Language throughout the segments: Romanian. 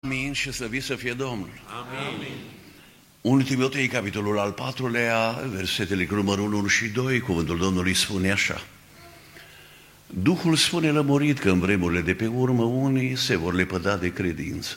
Amin și slăvit să fie Domnul. Amin. 1 Timotei, capitolul al 4-lea, versetele cu numărul 1 și 2, cuvântul Domnului spune așa. Duhul spune lămurit că în vremurile de pe urmă unii se vor lepăda de credință.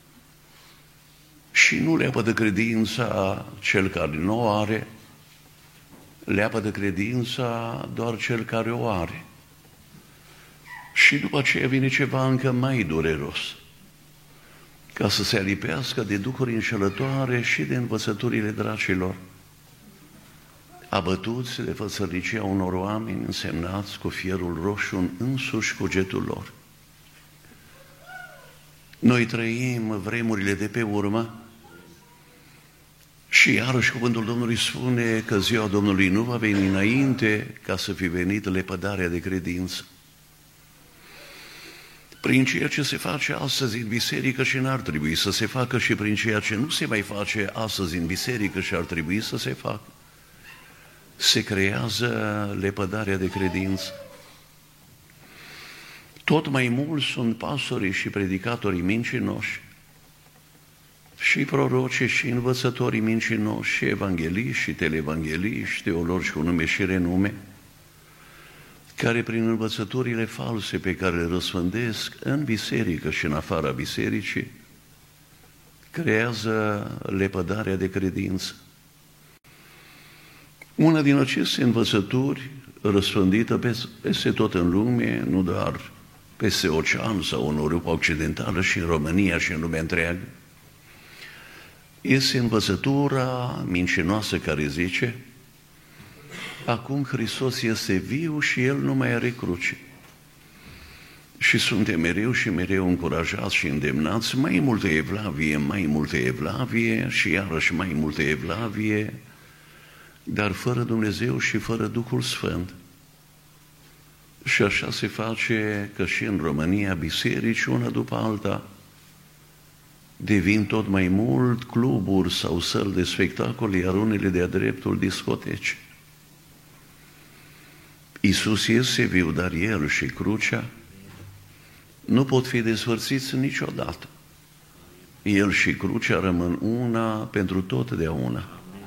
Și nu lepădă credința cel care nu o are, lepădă credința doar cel care o are. Și după aceea vine ceva încă mai dureros, ca să se alipească de duhuri înșelătoare și de învățăturile dracilor, abătuți de fățărnicia unor oameni însemnați cu fierul roșu în însuși cugetul lor. Noi trăim vremurile de pe urmă și iarăși cuvântul Domnului spune că ziua Domnului nu va veni înainte ca să fi venit lepădarea de credință. Prin ceea ce se face astăzi în biserică și n-ar trebui să se facă și prin ceea ce nu se mai face astăzi în biserică și ar trebui să se facă, se creează lepădarea de credință. Tot mai mulți sunt pastorii și predicatorii mincinoși, și prorocii și învățătorii mincinoși, și evangeliști și televangeliști, teologi cu nume și renume, care prin învățăturile false pe care le răspândesc în biserică și în afara bisericii, creează lepădarea de credință. Una din aceste învățături, răspândită peste tot în lume, nu doar peste ocean sau în Europa Occidentală, și în România și în lumea întreagă, este învățătura mincinoasă care zice: acum Hristos este viu și El nu mai are cruce. Și suntem mereu și mereu încurajați și îndemnați: mai multă evlavie, mai multă evlavie și iarăși mai multă evlavie, dar fără Dumnezeu și fără Duhul Sfânt. Și așa se face că și în România biserici, una după alta, devin tot mai mult cluburi sau săli de spectacole, iar unele de-a dreptul discoteci. Iisus este viu, dar El și crucea nu pot fi despărțiți niciodată. El și crucea rămân una pentru totdeauna.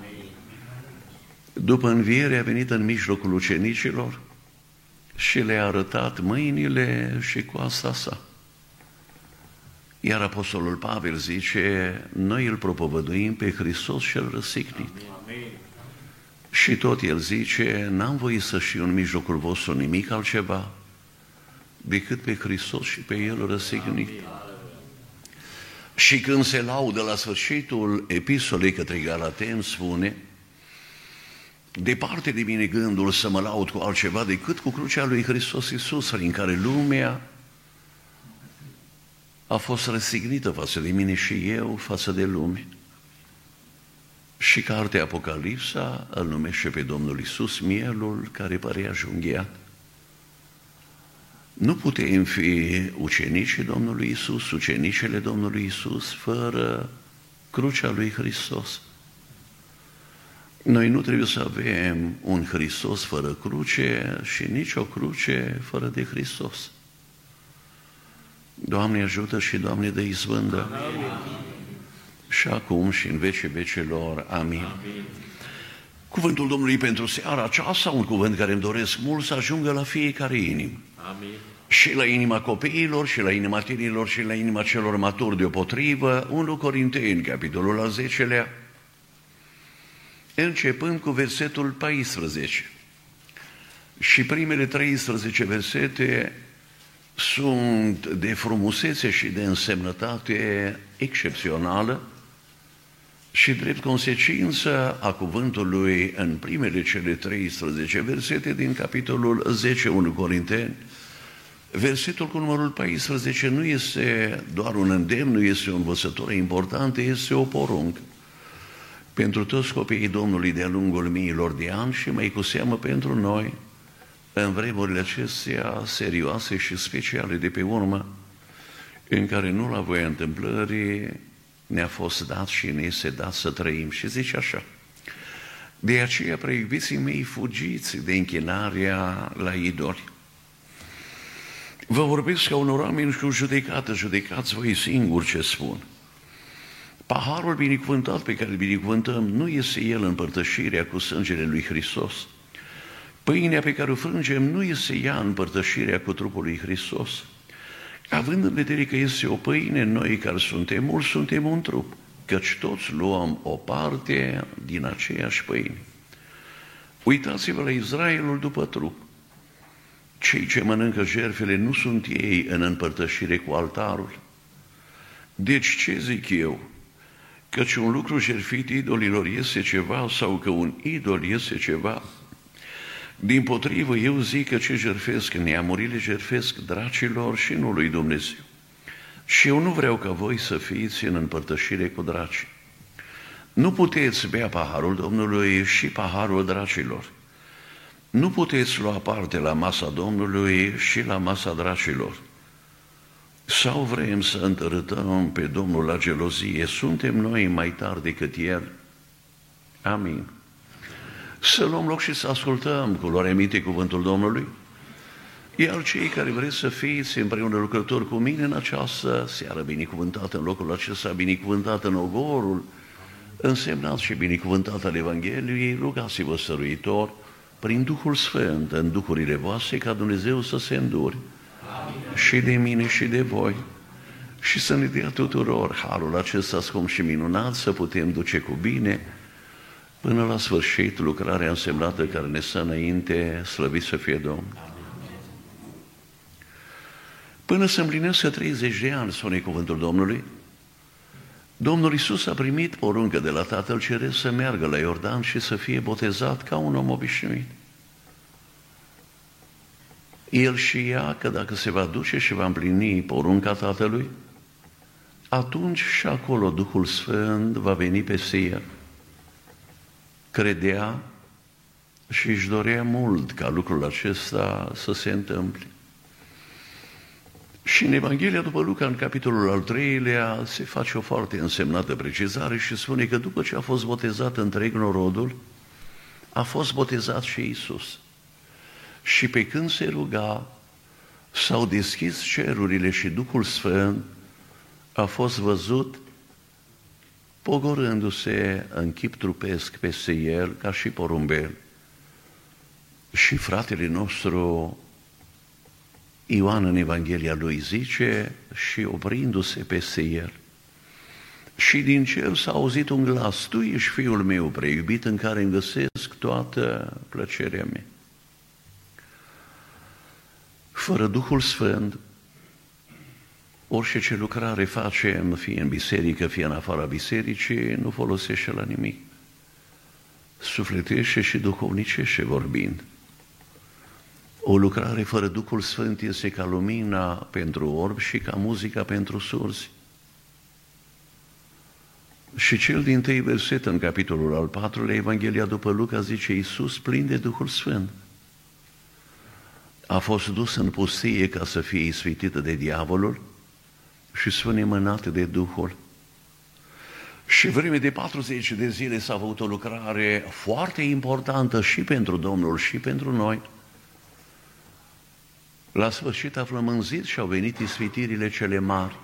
După înviere a venit în mijlocul ucenicilor și le-a arătat mâinile și coasta sa. Iar Apostolul Pavel zice: noi îl propovăduim pe Hristos cel răstignit. Și tot el zice: n-am voit să știu în mijlocul vostru nimic altceva decât pe Hristos și pe El răstignit. Și când se laudă la sfârșitul epistolei către Galateni, spune: departe de mine gândul să mă laud cu altceva decât cu crucea lui Hristos Iisus, prin care lumea a fost răstignită față de mine și eu față de lume. Și cartea Apocalipsa îl numește pe Domnul Iisus mielul care părea junghiat. Nu putem fi ucenicii Domnului Iisus, ucenicele Domnului Iisus, fără crucea lui Hristos. Noi nu trebuie să avem un Hristos fără cruce și nici o cruce fără de Hristos. Doamne ajută și Doamne dă izbândă. Amin. Și acum și în vecii vecelor. Amin. Amin. Cuvântul Domnului pentru seara aceasta, un cuvânt care îmi doresc mult să ajungă la fiecare inimă. Amin. Și la inima copiilor, și la inima tinerilor, și la inima celor maturi deopotrivă. 1 Corinteni, capitolul al 10-lea, începând cu versetul 14. Și primele 13 versete sunt de frumusețe și de însemnătate excepțională și drept consecință a cuvântului în primele cele 13 versete din capitolul 10, 1 Corinteni. Versetul cu numărul 14 nu este doar un îndemn, nu este o învățătură importantă, este o poruncă pentru toți copiii Domnului de-a lungul miilor de ani și mai cu seamă pentru noi în vremurile acestea serioase și speciale de pe urmă, în care nu la voia întâmplării ne-a fost dat și ne este dat să trăim. Și zice așa: de aceea, preiubiții mei, fugiți de închinarea la idoli. Vă vorbesc ca unor oameni cu judecată, judecați voi singuri ce spun. Paharul binecuvântat pe care îl binecuvântăm nu este el împărtășirea cu sângele lui Hristos. Pâinea pe care o frângem nu este ea împărtășirea cu trupul lui Hristos. Având în vedere că este o pâine, noi care suntem mulți, suntem un trup, căci toți luăm o parte din aceeași pâine. Uitați-vă la Israelul după trup. Cei ce mănâncă jertfele nu sunt ei în împărtășire cu altarul. Deci ce zic eu? Căci un lucru jertfit idolilor este ceva sau că un idol este ceva? Dimpotrivă, eu zic că ce jertfesc neamurile jertfesc dracilor și nu lui Dumnezeu. Și eu nu vreau ca voi să fiți în împărtășire cu dracii. Nu puteți bea paharul Domnului și paharul dracilor. Nu puteți lua parte la masa Domnului și la masa dracilor. Sau vrem să întărâtăm pe Domnul la gelozie? Suntem noi mai tari decât El? Amin. Să luăm loc și să ascultăm cu luare minte cuvântul Domnului. Iar cei care vreți să fiți împreună lucrători cu mine în această seară binecuvântată, în locul acesta binecuvântat în ogorul, însemnat și binecuvântat al Evangheliei, rugați-vă stăruitor prin Duhul Sfânt în duhurile voastre ca Dumnezeu să se îndure și de mine și de voi și să ne dea tuturor harul acesta scump și minunat să putem duce cu bine până la sfârșit lucrarea însemnată care ne stă înainte, slăvit să fie Domnul. Până să împlinească 30 de ani, spune cuvântul Domnului, Domnul Iisus a primit poruncă de la Tatăl Ceresc să meargă la Iordan și să fie botezat ca un om obișnuit. El știa că dacă se va duce și va împlini porunca Tatălui, atunci și acolo Duhul Sfânt va veni peste el. Credea și își dorea mult ca lucrul acesta să se întâmple. Și în Evanghelia după Luca, în capitolul al 3-lea, se face o foarte însemnată precizare și spune că după ce a fost botezat întreg norodul, a fost botezat și Iisus. Și pe când se ruga, s-au deschis cerurile și Duhul Sfânt a fost văzut pogorându-se în chip trupesc peste el ca și porumbel. Și fratele nostru Ioan în Evanghelia lui zice și oprindu-se peste el. Și din cer s-a auzit un glas, tu ești Fiul meu preiubit în care îmi găsesc toată plăcerea mea. Fără Duhul Sfânt, orice ce lucrare facem, fie în biserică, fie în afara bisericii, nu folosește la nimic. Sufletește și duhovnicește vorbind. O lucrare fără Duhul Sfânt este ca lumina pentru orbi și ca muzica pentru surzi. Și cel dintâi verset în capitolul al 4-lea, Evanghelia după Luca, zice Iisus plin de Duhul Sfânt. A fost dus în pustie ca să fie ispitită de diavolul și spune mânat de Duhul. Și vreme de 40 de zile s-a avut o lucrare foarte importantă și pentru Domnul și pentru noi. La sfârșit a flămânzit și au venit ispitirile cele mari.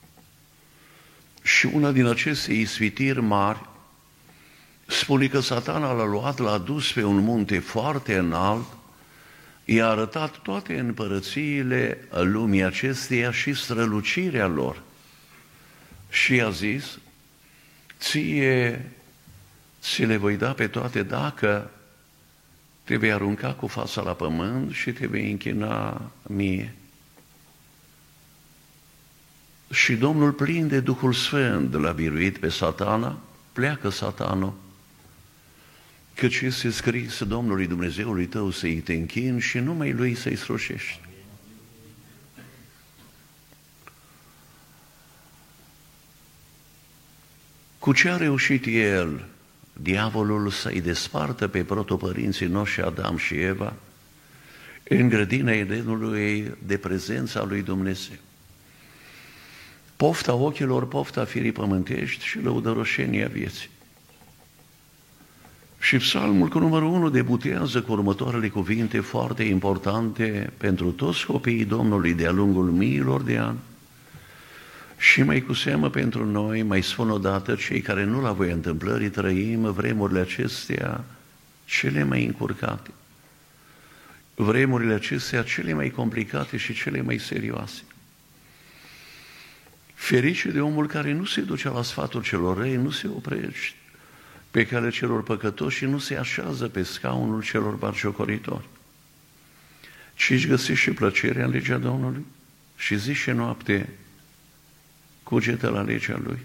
Și una din aceste ispitiri mari spune că Satana l-a luat, l-a dus pe un munte foarte înalt, i-a arătat toate împărățiile lumii acesteia și strălucirea lor. Și i-a zis, ți le voi da pe toate dacă te vei arunca cu fața la pământ și te vei închina mie. Și Domnul plin de Duhul Sfânt l-a biruit pe Satana, pleacă Satanul, căci este scris Domnului Dumnezeului tău să-i te închini și numai Lui să-i slujești. Cu ce a reușit el, diavolul, să-i despartă pe protopărinții noștri Adam și Eva în grădina Edenului de prezența lui Dumnezeu? Pofta ochilor, pofta firii pământești și lăudăroșenia vieții. Și psalmul cu numărul 1 debutează cu următoarele cuvinte foarte importante pentru toți copiii Domnului de-a lungul miilor de ani. Și mai cu seamă pentru noi, mai spun odată, cei care nu la voia întâmplării trăim vremurile acestea cele mai încurcate, vremurile acestea cele mai complicate și cele mai serioase. Ferice de omul care nu se duce la sfatul celor răi, nu se oprește pe calea celor păcătoși și nu se așează pe scaunul celor batjocoritori, ci își găsește plăcerea în legea Domnului și zi și noapte cugetă la legea Lui.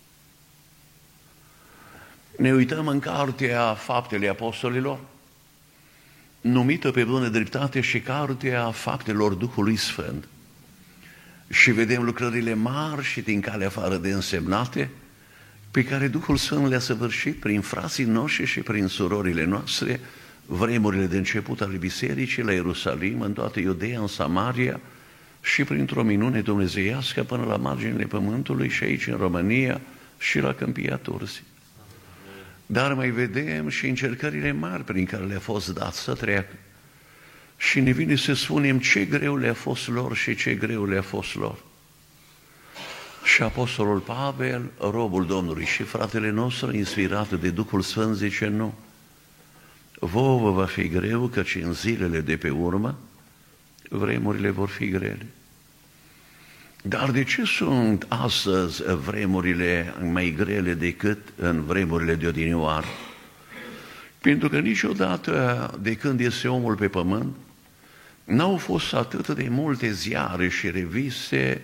Ne uităm în cartea Faptele Apostolilor, numită pe bună dreptate și cartea Faptelor Duhului Sfânt, și vedem lucrările mari și din calea afară de însemnate pe care Duhul Sfânt le-a săvârșit prin frații noștri și prin surorile noastre, vremurile de început ale bisericii la Ierusalim, în toată Iudeea, în Samaria și printr-o minune dumnezeiască până la marginile pământului și aici în România și la Câmpia Turzii. Dar mai vedem și încercările mari prin care le-a fost dat să treacă. Și ne vine să spunem ce greu le-a fost lor și ce greu le-a fost lor. Și Apostolul Pavel, robul Domnului și fratele nostru, inspirat de Duhul Sfânt, zice nu. Vouă vă va fi greu, căci în zilele de pe urmă vremurile vor fi grele. Dar de ce sunt astăzi vremurile mai grele decât în vremurile de odinioară? Pentru că niciodată de când este omul pe pământ, n-au fost atât de multe ziare și reviste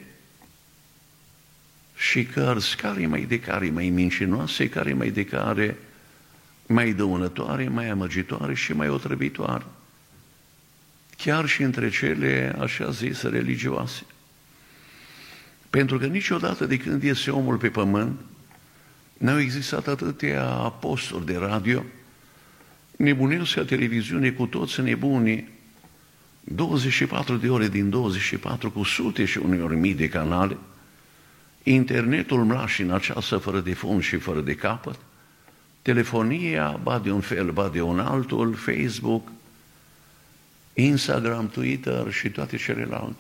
și cărți, care mai de care mai mincinoase, care mai de care mai dăunătoare, mai amăgitoare și mai otrăvitoare. Chiar și între cele așa zise religioase. Pentru că niciodată de când este omul pe pământ, n-au existat atâtea posturi de radio, nebunească televiziune cu toți nebunii, 24 de ore din 24 cu sute și uneori mii de canale, internetul mlașin aceasta fără de fund și fără de capăt, telefonia, ba de un fel, ba de un altul, Facebook, Instagram, Twitter și toate celelalte.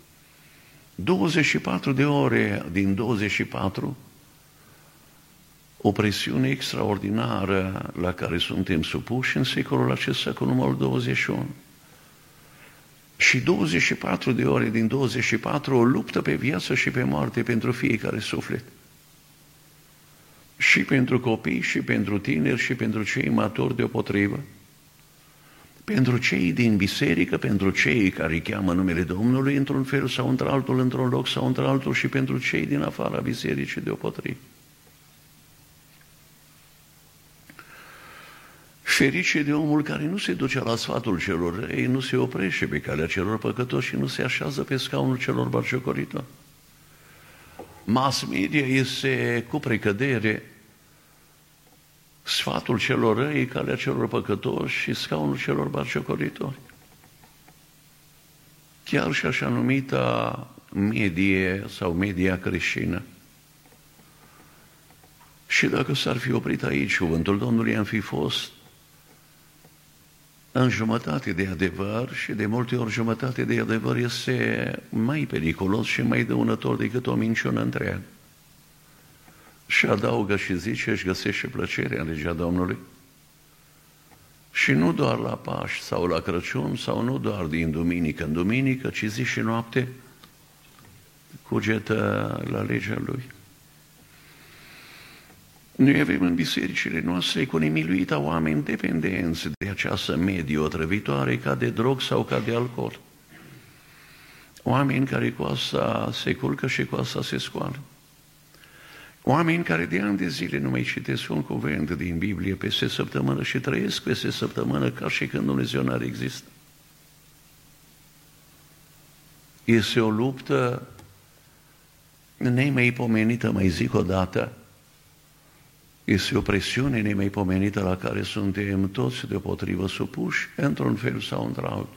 24 de ore din 24, o presiune extraordinară la care suntem supuși în secolul acesta cu numărul 21. Și 24 de ore din 24 o luptă pe viață și pe moarte pentru fiecare suflet. Și pentru copii, și pentru tineri, și pentru cei maturi deopotrivă. Pentru cei din biserică, pentru cei care cheamă numele Domnului într-un fel sau într-altul, într-un loc sau într-altul, și pentru cei din afara bisericii deopotrivă. Ferice de omul care nu se duce la sfatul celor răi, nu se oprește pe calea celor păcătoși și nu se așează pe scaunul celor batjocoritori. Mass media este cu precădere sfatul celor răi, calea celor păcătoși și scaunul celor batjocoritori. Chiar și așa numita medie sau media creștină. Și dacă s-ar fi oprit aici cuvântul Domnului, am fi fost în jumătate de adevăr și de multe ori jumătate de adevăr este mai periculos și mai dăunător decât o minciună întreagă. Și adaugă și zice, își găsește plăcerea în legea Domnului. Și nu doar la Paști sau la Crăciun sau nu doar din duminică în duminică, ci zi și noapte cugetă la legea Lui. Noi avem în bisericile noastre cu nemiluita oameni dependenți de această medie otrăvitoare ca de drog sau ca de alcool. Oameni care cu asta se culcă și cu asta se scoală. Oameni care de ani de zile nu mai citesc un cuvânt din Biblie peste săptămână și trăiesc peste săptămână ca și când Dumnezeu n-ar exista. Este o luptă nemaipomenită, mai zic o dată. Este o presiune nemaipomenită la care suntem toți deopotrivă supuși, într-un fel sau într-altul.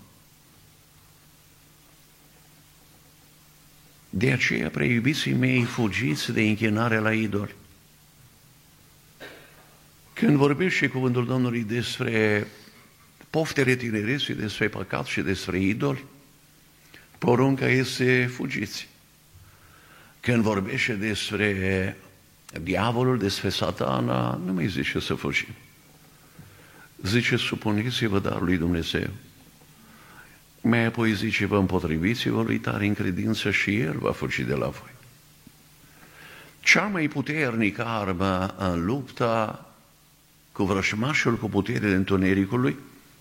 De aceea, preiubiții mei, fugiți de închinarea la idoli. Când vorbește cuvântul Domnului despre poftele tinereții, despre păcat și despre idol, porunca este fugiți. Când vorbește despre diavolul, despre Satana, nu mai zice să fugim. Zice, supuneți-vă darului Dumnezeu. Mai apoi zice, vă împotriviți-vă lui tare în credință și El va fugi de la voi. Cea mai puternică armă în lupta cu vrăjmașul, cu puterile întunericului,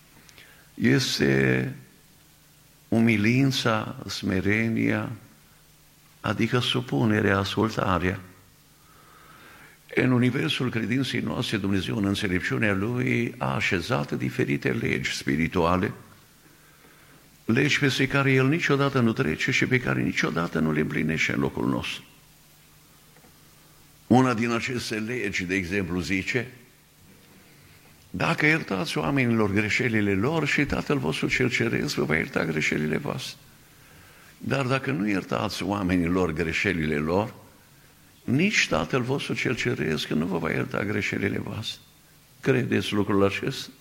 este umilința, smerenia, adică supunerea, ascultarea. În universul credinței noastre, Dumnezeu, în înțelepciunea Lui, a așezat diferite legi spirituale, legi peste care El niciodată nu trece și pe care niciodată nu le împlinește în locul nostru. Una din aceste legi, de exemplu, zice, dacă iertați oamenilor greșelile lor și Tatăl vostru cel ceresc vă va ierta greșelile voastre. Dar dacă nu iertați oamenilor greșelile lor, nici Tatăl vostru cel ceresc nu vă va ierta greșelile voastre. Credeți lucrul acesta?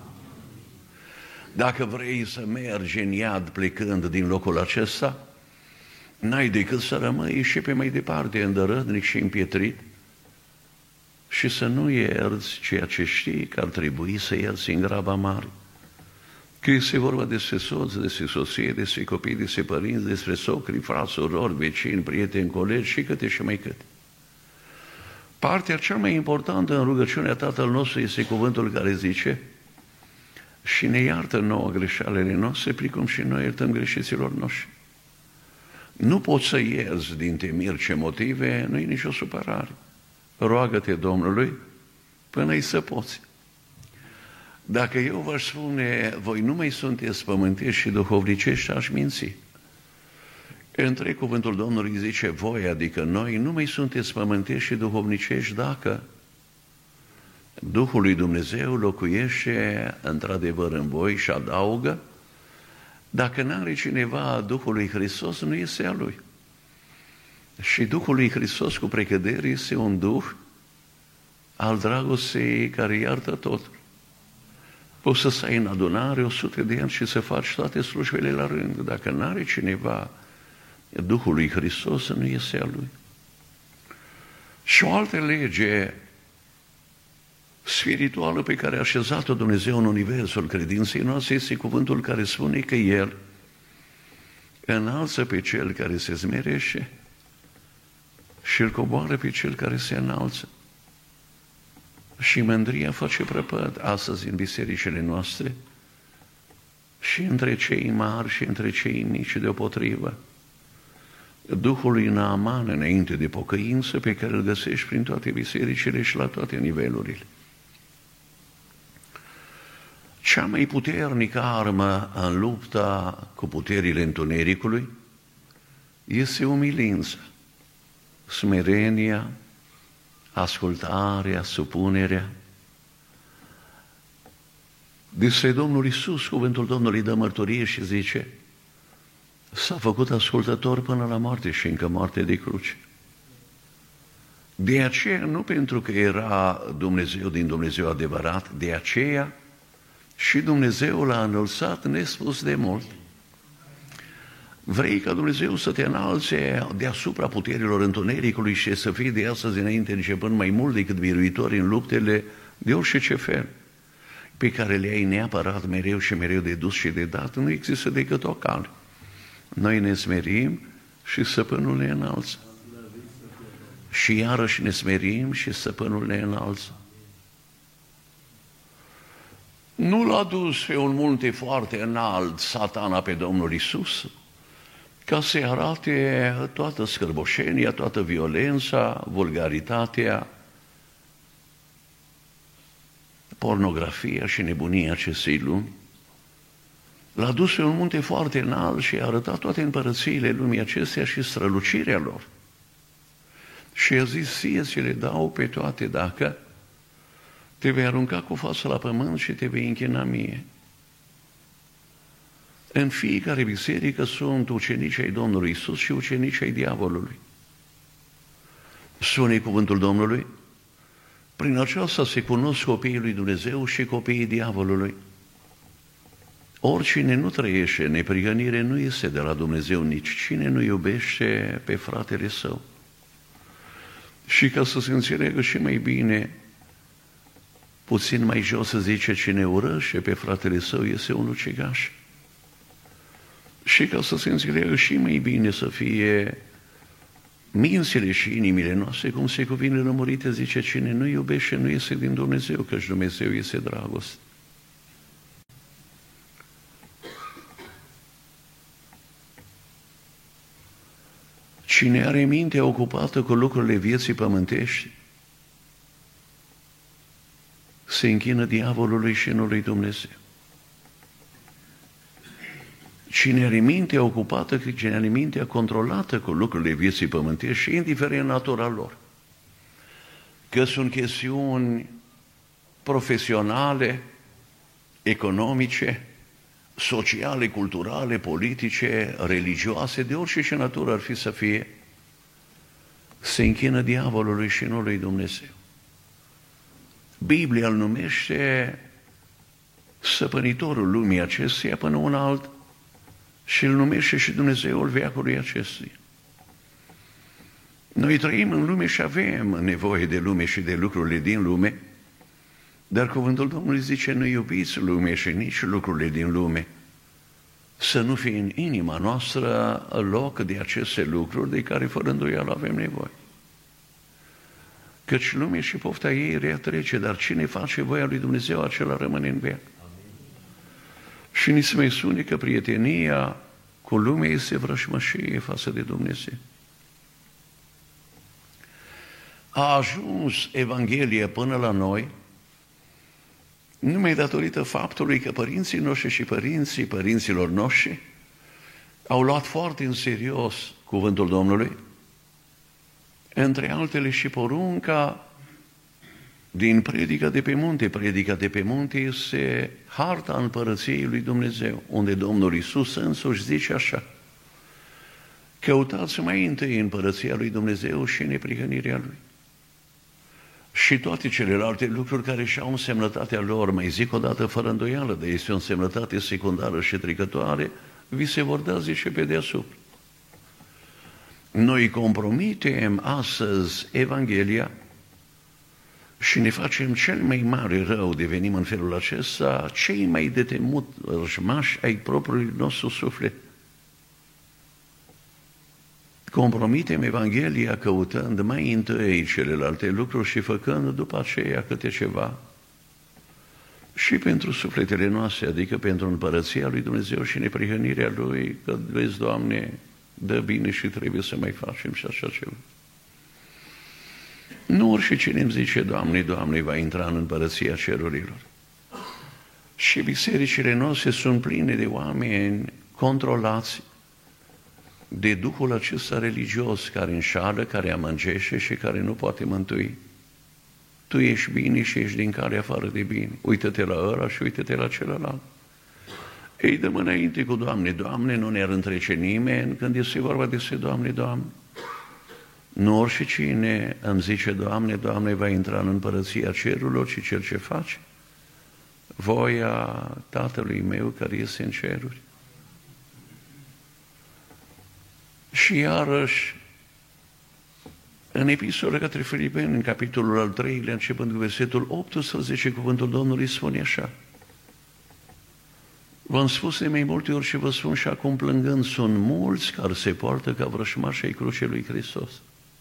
Dacă vrei să mergi în iad plecând din locul acesta, n-ai decât să rămâi și pe mai departe îndărătnic și împietrit și să nu ierți ceea ce știi că ar trebui să ierți în graba mare. Că este vorba despre soț, despre soție, despre copii, despre părinți, despre socri, frați, surori, vecini, prieteni, colegi și câte și mai câte. Partea cea mai importantă în rugăciunea Tatăl nostru este cuvântul care zice și ne iartă nouă greșalele noastre, precum și noi iertăm greșiților noștri. Nu poți să ierți din temeri ce motive, nu e nicio supărare. Roagă-te Domnului până îi să poți. Dacă eu vă spune, voi nu mai sunteți pământești și duhovnicești, aș minți. Între cuvântul Domnului zice voi, adică noi, nu mai sunteți pământești și duhovnicești dacă Duhul lui Dumnezeu locuiește într-adevăr în voi și adaugă, dacă n-are cineva Duhul lui Hristos, nu este a lui. Și Duhul lui Hristos cu precădere este un Duh al dragostei care iartă totul. Poți să stai în adunare 100 de ani și să faci toate slujbele la rând. Dacă n-are cineva Duhul lui Hristos, nu este a lui. Și o altă lege spirituală pe care a așezat-o Dumnezeu în universul credinței noastre este cuvântul care spune că El înalță pe cel care se smerește și îl coboară pe cel care se înalță. Și mândria face prăpăd astăzi în bisericile noastre și între cei mari și între cei mici deopotrivă. Duhul lui Naaman înainte de pocăință pe care îl găsești prin toate bisericile și la toate nivelurile. Cea mai puternică armă în lupta cu puterile întunericului este umilința, smerenia, ascultarea, supunerea. Despre Domnul Iisus, cuvântul Domnului dă mărturie și zice s-a făcut ascultător până la moarte și încă moarte de cruce. De aceea, nu pentru că era Dumnezeu din Dumnezeu adevărat, de aceea și Dumnezeu l-a înălțat nespus de mult. Vrei ca Dumnezeu să te înalțe deasupra puterilor întunericului și să fii de astăzi înainte începând mai mult decât biruitori în luptele de orice ce fel, pe care le ai neapărat mereu și mereu de dus și de dat, nu există decât o cale. Noi ne smerim și Stăpânul ne înalță. Și iarăși ne smerim și Stăpânul ne înalță. Nu l-a dus pe un munte foarte înalt Satana pe Domnul Iisus ca să-i arate toată scârboșenia, toată violența, vulgaritatea, pornografia și nebunia acestei lumi. L-a dus pe un munte foarte înalt și a arătat toate împărățiile lumii acesteia și strălucirea lor. Și a zis, ție ți le dau pe toate dacă te vei arunca cu fața la pământ și te vei închina mie. În fiecare biserică sunt ucenici ai Domnului Iisus și ucenici ai diavolului. Spune cuvântul Domnului, Prin aceasta se cunosc copiii lui Dumnezeu și copiii diavolului. Oricine nu trăiește în neprihănire nu este de la Dumnezeu, nici cine nu iubește pe fratele său. Și ca să se înțeleagă și mai bine, puțin mai jos se zice, cine urăște pe fratele său este un ucigaș. Și ca să se înțeleagă și mai bine să fie mințile și inimile noastre, cum se cuvine lămurite, zice, cine nu iubește nu este din Dumnezeu, căci Dumnezeu este dragoste. Cine are mintea ocupată cu lucrurile vieții pământești, se închină diavolului și nu lui Dumnezeu. Cine are mintea ocupată, cine are mintea controlată cu lucrurile vieții pământești și indiferent natura lor, că sunt chestiuni profesionale, economice, sociale, culturale, politice, religioase, de orice și natură ar fi să fie, se închină diavolului și nu lui Dumnezeu. Biblia îl numește stăpânitorul lumii acesteia până un alt și îl numește și Dumnezeul veacului acestuia. Noi trăim în lume și avem nevoie de lume și de lucrurile din lume, dar cuvântul Domnului zice, nu iubiți lume și nici lucrurile din lume, să nu fie în inima noastră loc de aceste lucruri de care fără îndoială avem nevoie. Căci lumea și pofta ei rea trece, dar cine face voia lui Dumnezeu, acela rămâne în veac. Și ni se mai spune că prietenia cu lumea este vrăjmășie față de Dumnezeu. A ajuns Evanghelia până la noi numai datorită faptului că părinții noștri și părinții părinților noștri au luat foarte în serios cuvântul Domnului, între altele și porunca din predica de pe munte. Predica de pe munte este harta împărăției lui Dumnezeu, unde Domnul Iisus însuși zice așa: căutați mai întâi împărăția lui Dumnezeu și neprihănirea lui. Și toate celelalte lucruri care și-au însemnătatea lor, mai zic o dată fără îndoială, de este o însemnătate secundară și trecătoare, vi se vor da, zice, pe deasupra. Noi compromitem astăzi Evanghelia și ne facem cel mai mare rău, devenim în felul acesta cei mai de temut rășmași ai propriului nostru suflet. Compromitem Evanghelia căutând mai întâi celelalte lucruri și făcând după aceea câte ceva și pentru sufletele noastre, adică pentru împărăția lui Dumnezeu și neprihănirea Lui, că vezi, Doamne, dă bine și trebuie să mai facem și așa ceva. Nu oricine îmi zice, Doamne, Doamne, va intra în împărăția cerurilor. Și bisericile noastre sunt pline de oameni controlați de duhul acesta religios care înșală, care amângește și care nu poate mântui. Tu ești bine și ești din care afară de bine. Uită-te la ăla și uită-te la celălalt. Ei, dăm înainte cu Doamne, Doamne, nu ne-ar întrece nimeni când este vorba despre Doamne, Doamne. Nu oricine îmi zice, Doamne, Doamne, va intra în împărăția cerurilor, ci cel ce face voia Tatălui meu care este în ceruri. Și iarăși, în epistola către Filipeni, în capitolul al 3-lea, începând cu versetul 18, cuvântul Domnului spune așa: v-am spus de mai multe ori și vă spun și acum plângând, sunt mulți care se poartă ca vrășmași ai crucii lui Hristos.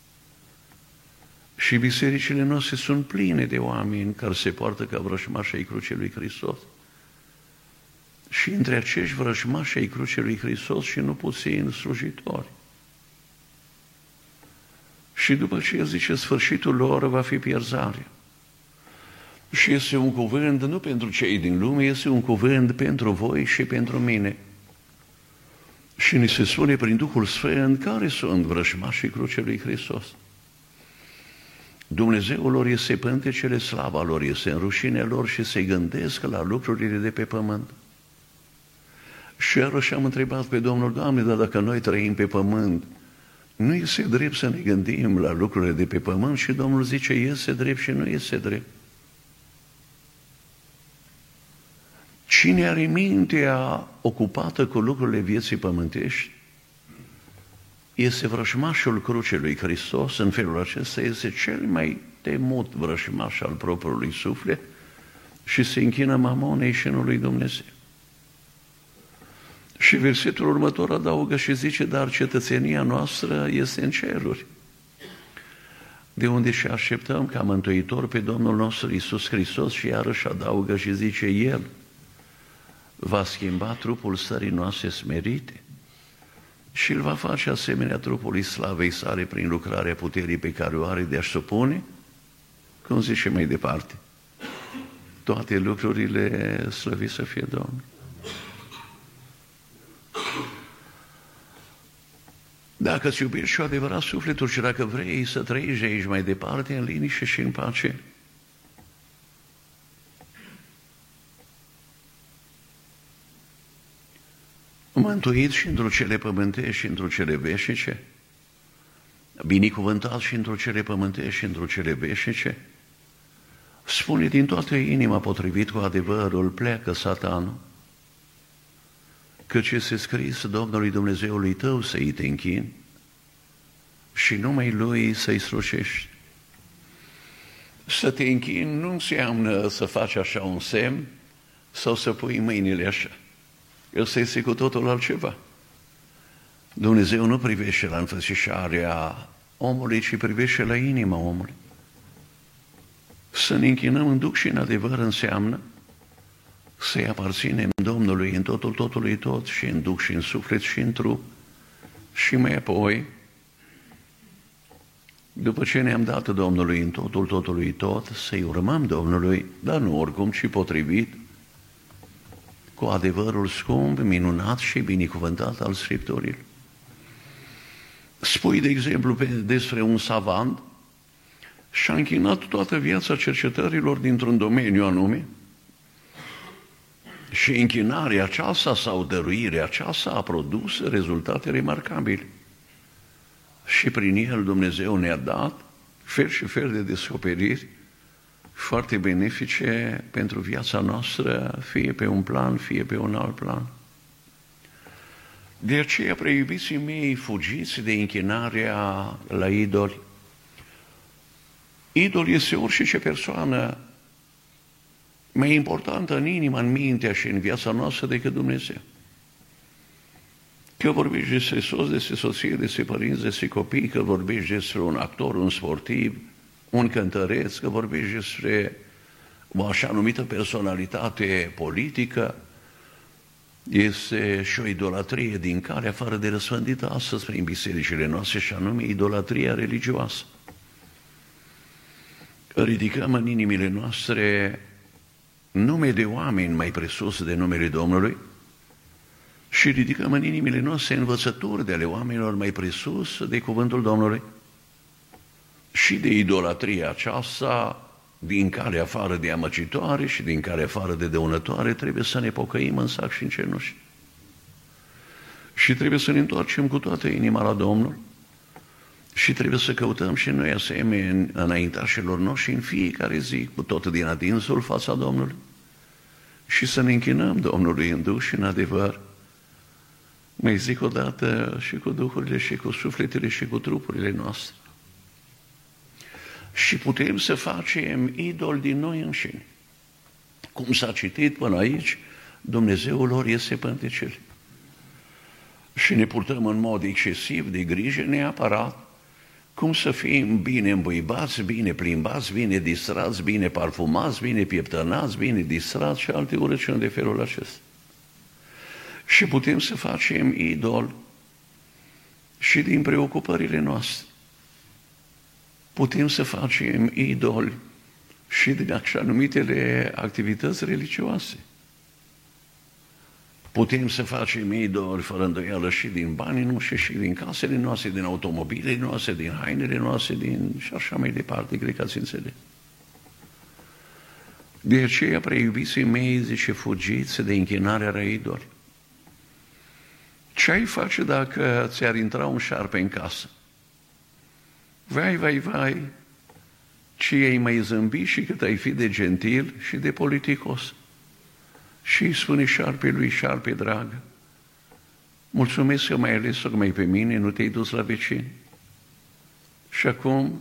Și bisericile noastre sunt pline de oameni care se poartă ca vrășmași ai crucii lui Hristos. Și între acești vrăjmași ai crucii lui Hristos și nu puțini slujitori. Și după ce zice, sfârșitul lor va fi pierzarea. Și este un cuvânt nu pentru cei din lume, este un cuvânt pentru voi și pentru mine. Și ni se spune prin Duhul Sfânt care sunt vrăjmașii crucii lui Hristos. Dumnezeul lor este pântecele, slava lor este în rușinea lor și se gândesc la lucrurile de pe pământ. Și iarăși am întrebat pe Domnul, Doamne, dar dacă noi trăim pe pământ, Nu este drept să ne gândim la lucrurile de pe pământ și Domnul zice, este drept și nu este drept. Cine are mintea ocupată cu lucrurile vieții pământești, este vrăjmașul crucii lui Hristos. În felul acesta este cel mai temut vrăjmaș al propriului suflet și se închină mamonei și nu lui Dumnezeu. Și versetul următor adaugă și zice, dar cetățenia noastră este în ceruri, de unde și așteptăm ca mântuitor pe Domnul nostru Iisus Hristos. Și iarăși adaugă și zice, El va schimba trupul stării noastre smerite și îl va face asemenea trupului slavei sale prin lucrarea puterii pe care o are de a-și supune, cum zice mai departe, toate lucrurile, slăvit să fie Domnul. Dacă îți iubești și adevărat sufletul și dacă vrei să trăiești aici mai departe, în liniște și în pace, mântuit și într-o cele pământești și într-o cele veșnice, binecuvântat și într-o cele pământești și într-o cele veșnice, spune din toată inima, potrivit cu adevărul, pleacă Satanul, căci este scris Domnului Dumnezeului tău să-i te închini și numai Lui să-i slujești. Să te închini nu înseamnă să faci așa un semn sau să pui mâinile așa. Ăsta este cu totul altceva. Dumnezeu nu privește la înfățișarea omului, ci privește la inima omului. Să ne închinăm în duc și în adevăr înseamnă să-i aparținem Domnului în totul totului tot, și în duc și în suflet și în trup, și mai apoi, după ce ne-am dat Domnului în totul totului tot, să-i urmăm Domnului, dar nu oricum, ci potrivit cu adevărul scump, minunat și binecuvântat al Scripturii. Spui, de exemplu, despre un savant și-a închinat toată viața cercetărilor dintr-un domeniu anume și închinarea aceasta sau dăruirea aceasta a produs rezultate remarcabile. Și prin el Dumnezeu ne-a dat fel și fel de descoperiri foarte benefice pentru viața noastră, fie pe un plan, fie pe un alt plan. De aceea, preiubiții mei, fugiți de închinarea la idoli. Idol este orice persoană mai importantă în inima, în mintea și în viața noastră decât Dumnezeu. Că vorbești despre soț, despre soție, despre părinți, despre copii, că vorbești despre un actor, un sportiv, un cântăreț, că vorbești despre o așa numită personalitate politică, este și o idolatrie din care, afară de răspândită astăzi prin bisericile noastre, și anume idolatria religioasă. Ridicăm în inimile noastre nume de oameni mai presus de numele Domnului și ridicăm în inimile noastre învățături de ale oamenilor mai presus de cuvântul Domnului. Și de idolatria aceasta, din care afară de amăcitoare și din care afară de dăunătoare, trebuie să ne pocăim în sac și în cenuși. Și trebuie să ne întoarcem cu toată inima la Domnul și trebuie să căutăm și noi asemenea înaintașilor noștri în fiecare zi, cu tot din adinsul fața Domnului, și să ne închinăm Domnului în duh și în adevăr. Mai zic odată, și cu duhurile și cu sufletele și cu trupurile noastre. Și putem să facem idol din noi înșine. Cum s-a citit până aici, Dumnezeul lor este pântecel. Și ne purtăm în mod excesiv de grijă neapărat cum să fim bine îmbuibați, bine plimbați, bine distrați, bine parfumați, bine pieptănați, bine distrați și alte urăciuni de felul acesta. Și putem să facem idol și din preocupările noastre. Putem să facem idoli și din așa numitele activități religioase. Putem să facem idoli fără îndoială și din banii noștri, și din casele noastre, din automobilele noastre, din hainele noastre, și așa mai departe, cred că ați înțeles. De aceea, preiubiții mei, zice, fugiți de închinarea la idoli. Ce ai face dacă ți-ar intra un șarpe în casă vai, vai, vai, ce ai mai zâmbi și cât ai fi de gentil și de politicos. Și îi spune șarpelui, șarpe dragă, mulțumesc că m-ai ales tocmai pe mine, nu te-ai dus la vecini. Și acum,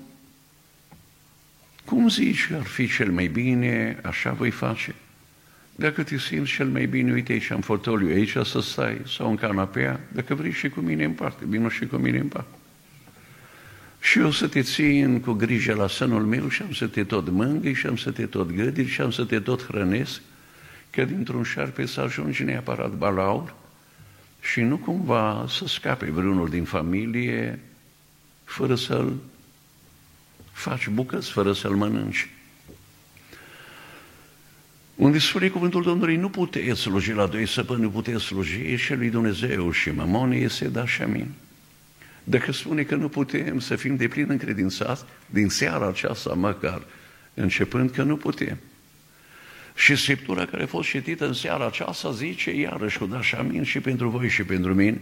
cum zici că ar fi cel mai bine, așa voi face. Dacă te simți cel mai bine, uite aici am fotoliu, aici să stai, sau în canapea, dacă vrei și cu mine în parte, vină și cu mine în parte. Și eu să te țin cu grijă la sânul meu și am să te tot mângâi și am să te tot gădiri și am să te tot hrănesc, că dintr-un șarpe să ajungi neapărat balaur și nu cumva să scape vreunul din familie fără să-l faci bucăți, fără să-l mănânci. Unde spune cuvântul Domnului, nu puteți sluji la doi săpâni, nu puteți sluji și lui Dumnezeu și Mamonii este da și amin. Dacă spune că nu putem să fim de plin încredințați, din seara aceasta măcar, începând că nu putem. Și Scriptura care a fost citită în seara aceasta zice, iarăși cu da și amin și pentru voi și pentru mine,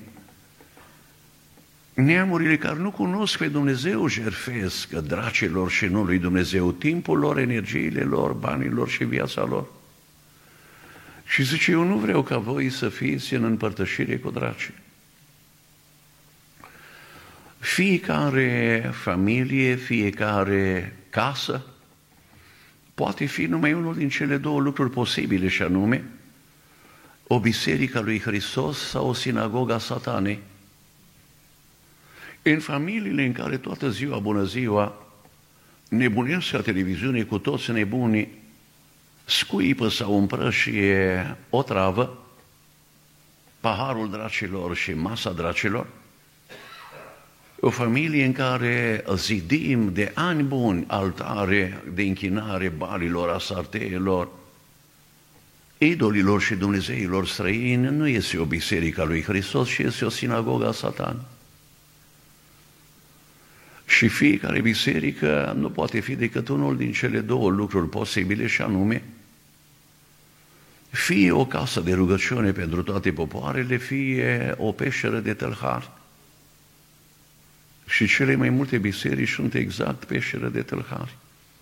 neamurile care nu cunosc pe Dumnezeu jertfesc dracilor și nu lui Dumnezeu timpul lor, energiile lor, banii lor și viața lor. Și zice, eu nu vreau ca voi să fiți în împărtășire cu dracii. Fiecare familie, fiecare casă poate fi numai unul din cele două lucruri posibile, și anume o biserică a lui Hristos sau o sinagogă a Satanei. În familiile în care toată ziua, bună ziua, nebunesc la televiziune cu toți nebunii, scuipă sau împrășie o travă, paharul dracilor și masa dracilor, o familie în care zidim de ani buni altare de închinare balilor, asarteelor, idolilor și dumnezeilor străini, nu este o biserică a lui Hristos, ci este o sinagogă a Satan. Și fiecare biserică nu poate fi decât unul din cele două lucruri posibile, și anume, fie o casă de rugăciune pentru toate popoarele, fie o peșteră de tâlhari. Și cele mai multe biserici sunt exact peșteră de tâlhari.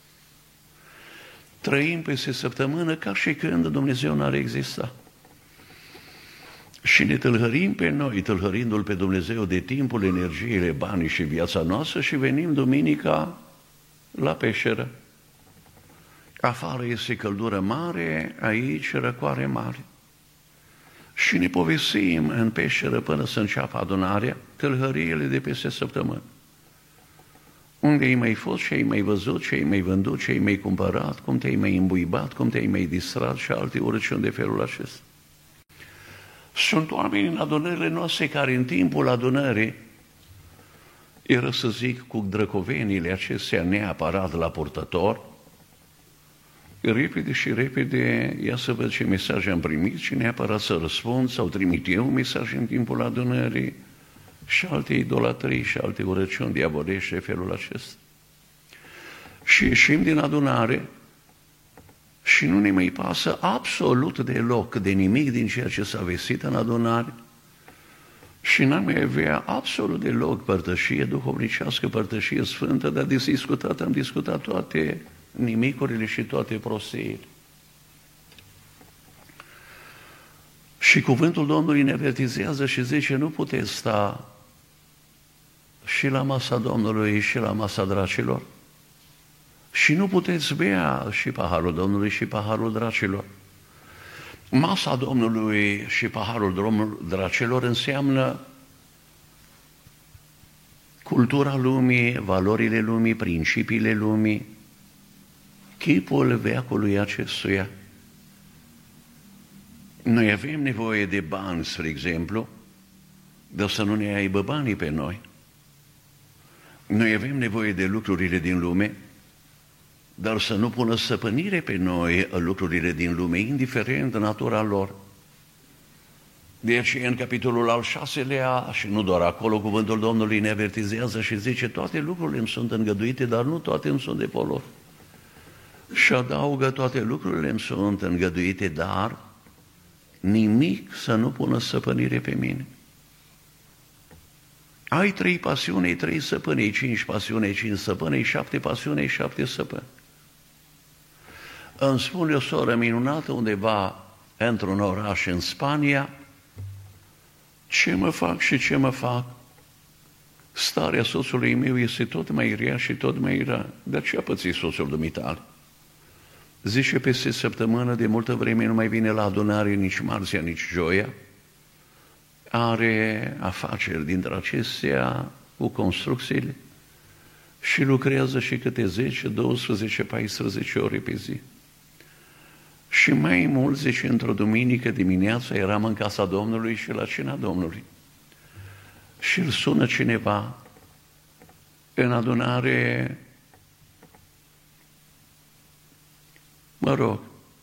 Trăim peste săptămână ca și când Dumnezeu n-ar exista. Și ne tâlhărim pe noi, tâlhărindu-L pe Dumnezeu de timpul, energiile, banii și viața noastră, și venim duminica la peșteră. Afară este căldură mare, aici răcoare mare. Și ne povestim în peșteră până să înceapă adunarea, tâlhăriile de peste săptămână. Unde ai mai fost, ce ai mai văzut, ce ai mai vândut, ce ai mai cumpărat, cum te-ai mai îmbuibat, cum te-ai mai distrat și alte urăciuni de felul acesta. Sunt oameni în adunările noastre care în timpul adunării, era să zic cu drăcovenile acestea neapărat la purtător, repede și repede, ia să văd ce mesaj am primit și neapărat să răspund sau trimit eu un mesaj în timpul adunării și alte idolatrii și alte urăciuni diavolești de felul acesta. Și ieșim din adunare și nu ne mai pasă absolut deloc de nimic din ceea ce s-a vestit în adunare și n-am mai avea absolut deloc părtășie duhovnicească, părtășie sfântă, dar am discutat toate nimicurile și toate prostiile. Și cuvântul Domnului ne avertizează și zice, nu puteți sta și la masa Domnului și la masa dracilor. Și nu puteți bea și paharul Domnului și paharul dracilor. Masa Domnului și paharul dracilor înseamnă cultura lumii, valorile lumii, principiile lumii, chipul veacului acestuia. Noi avem nevoie de bani, spre exemplu, dar să nu ne aibă banii pe noi. Noi avem nevoie de lucrurile din lume, dar să nu pună stăpânire pe noi lucrurile din lume, indiferent de natura lor. De aceea, în capitolul al 6-lea, și nu doar acolo, cuvântul Domnului ne avertizează și zice, toate lucrurile îmi sunt îngăduite, dar nu toate îmi sunt de folos. Și adaugă, toate lucrurile îmi sunt îngăduite, dar nimic să nu pună stăpânire pe mine. Ai 3 pasiuni, 3 săpâni, 5 pasiuni, 5 săpâni, 7 pasiuni, 7 săpâni. Îmi spune o soră minunată undeva într-un oraș în Spania, ce mă fac și ce mă fac? Starea soțului meu este tot mai rea și tot mai rea. Dar ce a pățit soțul dumitale? Zice, peste săptămână, de multă vreme nu mai vine la adunare nici marțea, nici joia. Are afaceri dintre acestea cu construcțiile și lucrează și câte 10, 12, 14 ore pe zi. Și mai mult, zice, într-o duminică dimineața eram în casa Domnului și la cina Domnului. Și îl sună cineva în adunare, mă rog,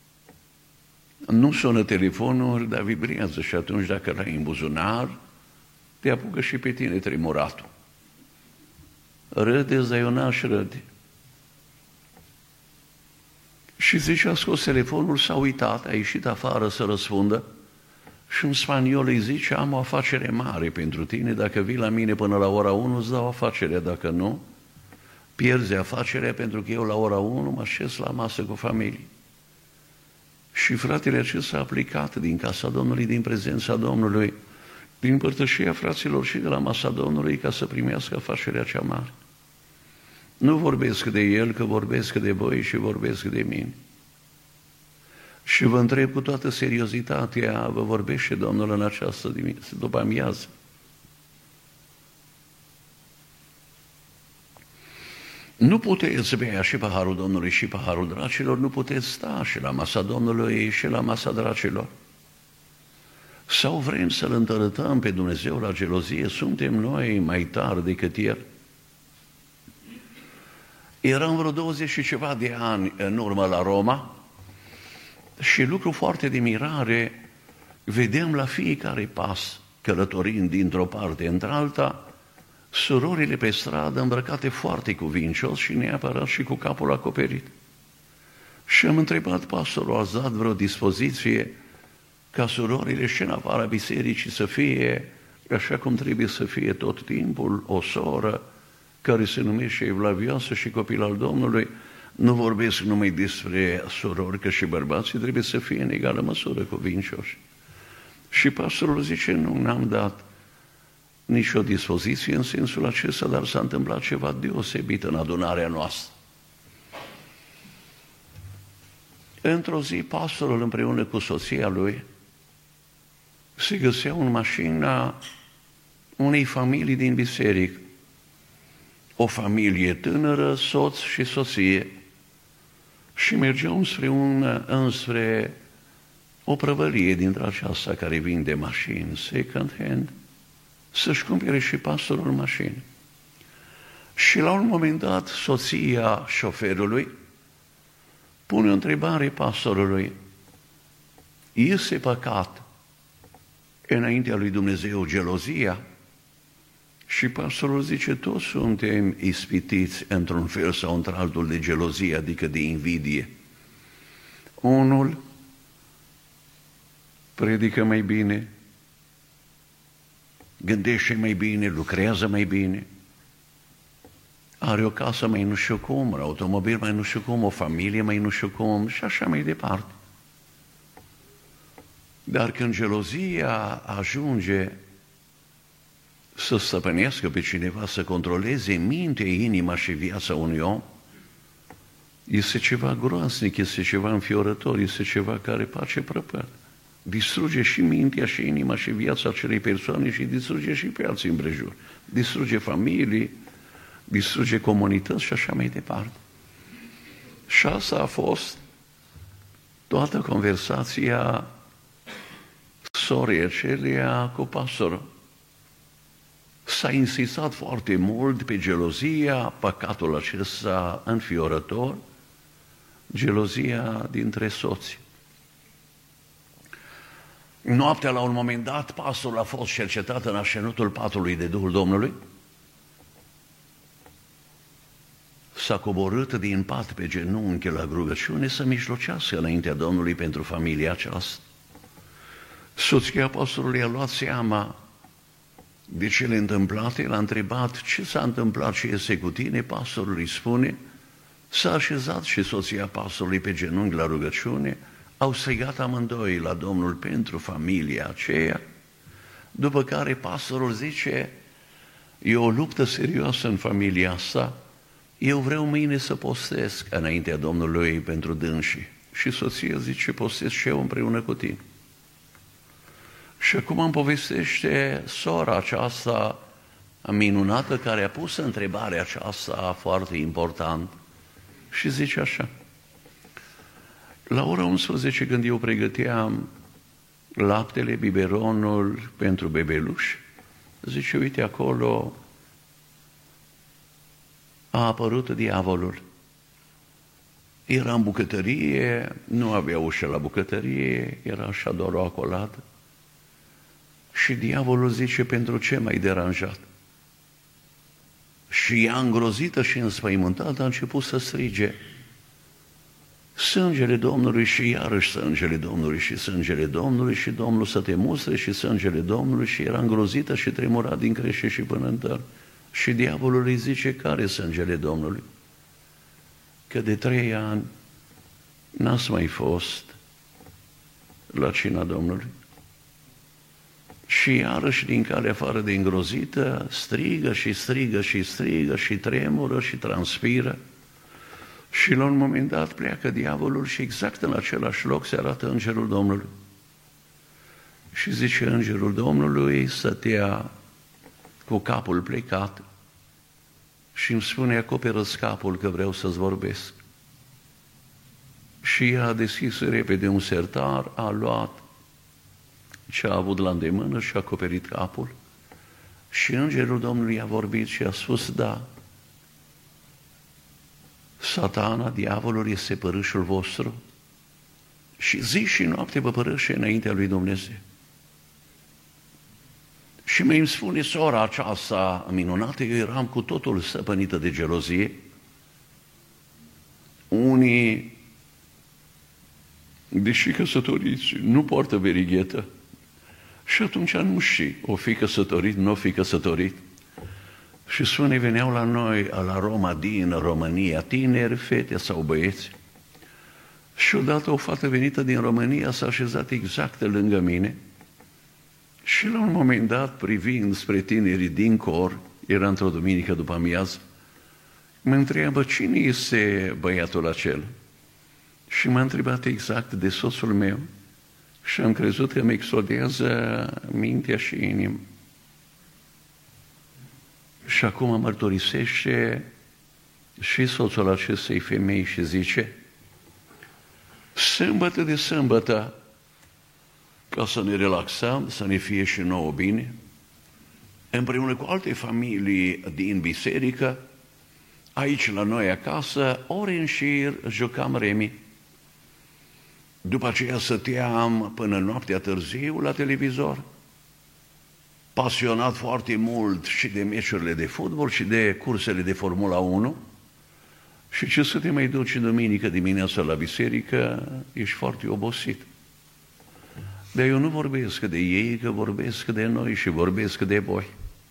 nu sună telefonul, dar vibrează și atunci dacă l-ai în buzunar, te apucă și pe tine tremuratul. Râde, dar eu n-aș râde. Și zice, a scos telefonul, s-a uitat, a ieșit afară să răspundă și în spaniol îi zice, am o afacere mare pentru tine, dacă vii la mine până la ora 1, îți dau afacerea, dacă nu, pierzi afacerea pentru că eu la ora 1 mă așez la masă cu familie. Și fratele acesta a aplicat din casa Domnului, din prezența Domnului, din părtășia fraților și de la masa Domnului ca să primească afacerea cea mare. Nu vorbesc de el, că vorbesc de voi și vorbesc de mine. Și vă întreb cu toată seriozitatea, vă vorbește Domnul în această după amiază. Nu puteți bea și paharul Domnului și paharul dracilor, nu puteți sta și la masa Domnului și la masa dracilor. Sau vrem să-L întărătăm pe Dumnezeu la gelozie, suntem noi mai tari decât El. Eram vreo 20 și ceva de ani în urmă la Roma și lucru foarte de mirare, vedeam la fiecare pas, călătorind dintr-o parte într-alta, surorile pe stradă îmbrăcate foarte cuvincios și neapărat și cu capul acoperit. Și am întrebat pastorul, ați dat vreo dispoziție ca surorile și în afara bisericii să fie așa cum trebuie să fie tot timpul, o soră care se numește evlavioasă și copil al Domnului. Nu vorbesc numai despre surori, că și bărbații trebuie să fie în egală măsură cuvincioși. Și pastorul zice, nu, n-am dat nicio dispoziție în sensul acesta, dar s-a întâmplat ceva deosebit în adunarea noastră. Într-o zi, pastorul împreună cu soția lui se găseau în mașina unei familii din biserică. O familie tânără, soț și soție, și mergeau înspre o prăvălie dintre aceasta care vinde mașini second hand, să-și cumpere și pastorul mașină. Și la un moment dat, soția șoferului pune o întrebare pastorului, este păcat înaintea lui Dumnezeu gelozia? Și pastorul zice, toți suntem ispitiți într-un fel sau într-altul de gelozie, adică de invidie. Unul predică mai bine, gândește mai bine, lucrează mai bine, are o casă mai nu știu cum, un automobil mai nu știu cum, o familie mai nu știu cum și așa mai departe. Dar când gelozia ajunge să stăpânească pe cineva, să controleze mintea, inima și viața unui om, este ceva groaznic, este ceva înfiorător, este ceva care face prăpăd. Distruge și mintea, și inima, și viața acelei persoane și distruge și pe alții împrejur. Distruge familii, distruge comunități și așa mai departe. Și asta a fost toată conversația sorii acelea cu pastorul. S-a insistat foarte mult pe gelozia, păcatul acesta înfiorător, gelozia dintre soți. Noaptea, la un moment dat, pastorul a fost cercetat în așenutul patului de Duhul Domnului. S-a coborât din pat pe genunchi la rugăciune să mijlocească înaintea Domnului pentru familia aceasta. Soția pastorului a luat seama de cele întâmplate, l-a întrebat ce s-a întâmplat, ce este cu tine. Pastorul îi spune, s-a așezat și soția pastorului pe genunchi la rugăciune, au strigat amândoi la Domnul pentru familia aceea, după care pastorul zice, e o luptă serioasă în familia asta, eu vreau mâine să postesc înaintea Domnului pentru dânsii. Și soția zice, postez și eu împreună cu tine. Și acum îmi povestește sora aceasta minunată care a pus întrebarea aceasta foarte importantă și zice așa, la ora 11 când eu pregăteam laptele, biberonul pentru bebeluș, zice, uite acolo a apărut diavolul. Era în bucătărie, nu avea ușă la bucătărie, era așa doar o acoladă. Și diavolul zice, pentru ce m-ai deranjat? Și ea îngrozită și înspăimântată a început să strige, sângele Domnului și iarăși sângele Domnului și sângele Domnului și Domnul să te mustre și sângele Domnului și era îngrozită și tremura din crește și până în tăr. Și diavolul îi zice, care sângele Domnului? Că de 3 ani n-ați mai fost la cina Domnului. Și iarăși din calea afară de îngrozită, strigă și strigă și strigă și tremură și transpiră. Și la un moment dat pleacă diavolul și exact în același loc se arată Îngerul Domnului. Și zice, Îngerul Domnului stătea cu capul plecat și îmi spune, acoperă-ți capul că vreau să-ți vorbesc. Și ea a deschis repede un sertar, a luat ce a avut la îndemână și a acoperit capul. Și Îngerul Domnului a vorbit și a spus, da, Satana, diavolul, este părâșul vostru și zi și noapte vă părâșe înaintea lui Dumnezeu. Și mi-mi spune sora aceasta minunată, eu eram cu totul stăpânită de gelozie. Unii, deși căsătoriți, nu poartă verighetă. Și atunci nu știi, o fi căsătorit, nu o fi căsătorit. Și spune, veneau la noi, la Roma, din România, tineri, fete sau băieți. Și odată o fată venită din România s-a așezat exact lângă mine. Și la un moment dat, privind spre tinerii din cor, era într-o duminică după amiază, mă întreabă, cine este băiatul acela? Și m-a întrebat exact de soțul meu. Și am crezut că mi explodează mintea și inima. Și acum mărturisește și soțul acestei femei și zice, sâmbătă de sâmbătă, ca să ne relaxăm, să ne fie și nouă bine, împreună cu alte familii din biserică, aici la noi acasă, ori în șir jucam remi. După aceea stăteam până noaptea târziu la televizor, pasionat foarte mult și de meciurile de fotbal și de cursele de Formula 1. Și ce să te mai duci duminică dimineața la biserică, ești foarte obosit. Dar eu nu vorbesc de ei, că vorbesc de noi și vorbesc de voi.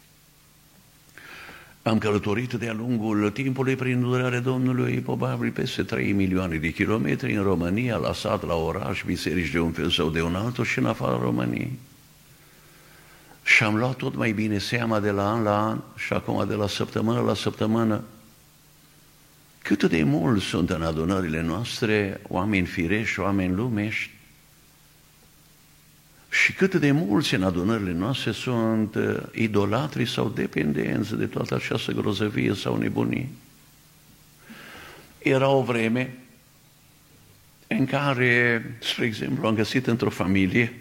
Am călătorit de-a lungul timpului prin durarea Domnului, probabil peste 3 milioane de kilometri în România, la sat, la oraș, biserici de un fel sau de un altul și în afara României. Și am luat tot mai bine seama de la an la an și acum de la săptămână la săptămână cât de mult sunt în adunările noastre oameni firești, oameni lumești și cât de mulți în adunările noastre sunt idolatri sau dependenți de toată această grozăvie sau nebunie. Era o vreme în care, spre exemplu, am găsit într-o familie,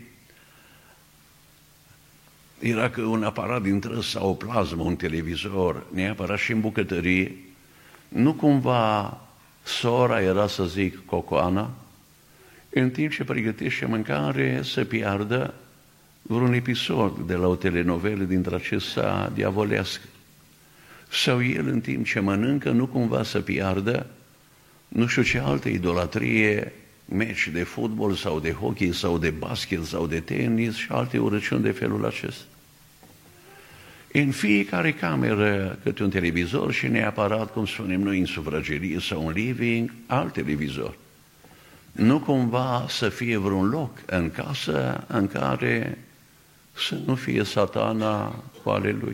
era că un aparat dintre sau o plasmă, un televizor, neapărat și în bucătărie, nu cumva sora era, să zic, cocoana, în timp ce pregătește mâncare să piardă vreun episod de la o telenovelă dintre acesta diavolească. Sau el în timp ce mănâncă nu cumva să piardă nu știu ce altă idolatrie, meci de fotbal sau de hockey sau de basket sau de tenis și alte urăciuni de felul acesta. În fiecare cameră câte un televizor și neapărat, cum spunem noi, în sufragerie sau în living, alt televizor. Nu cumva să fie vreun loc în casă în care să nu fie Satana cu ale lui.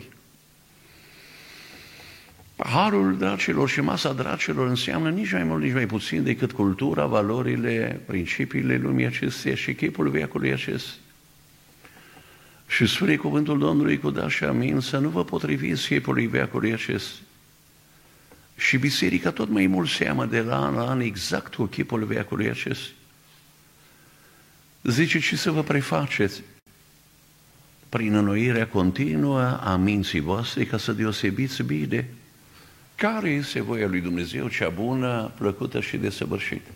Harul dracilor și masa dracilor înseamnă nici mai mult, nici mai puțin decât cultura, valorile, principiile lumii acesteia și chipul veacului acesta. Și spune cuvântul Domnului cu da și amin să nu vă potriviți chipului veacului acesta. Și biserica tot mai mult seamă de la an la an exact cu chipul veacului acesta. Zice și să vă prefaceți prin înnoirea continuă a minții voastre ca să deosebiți bine care este voia lui Dumnezeu, cea bună, plăcută și desăvârșită.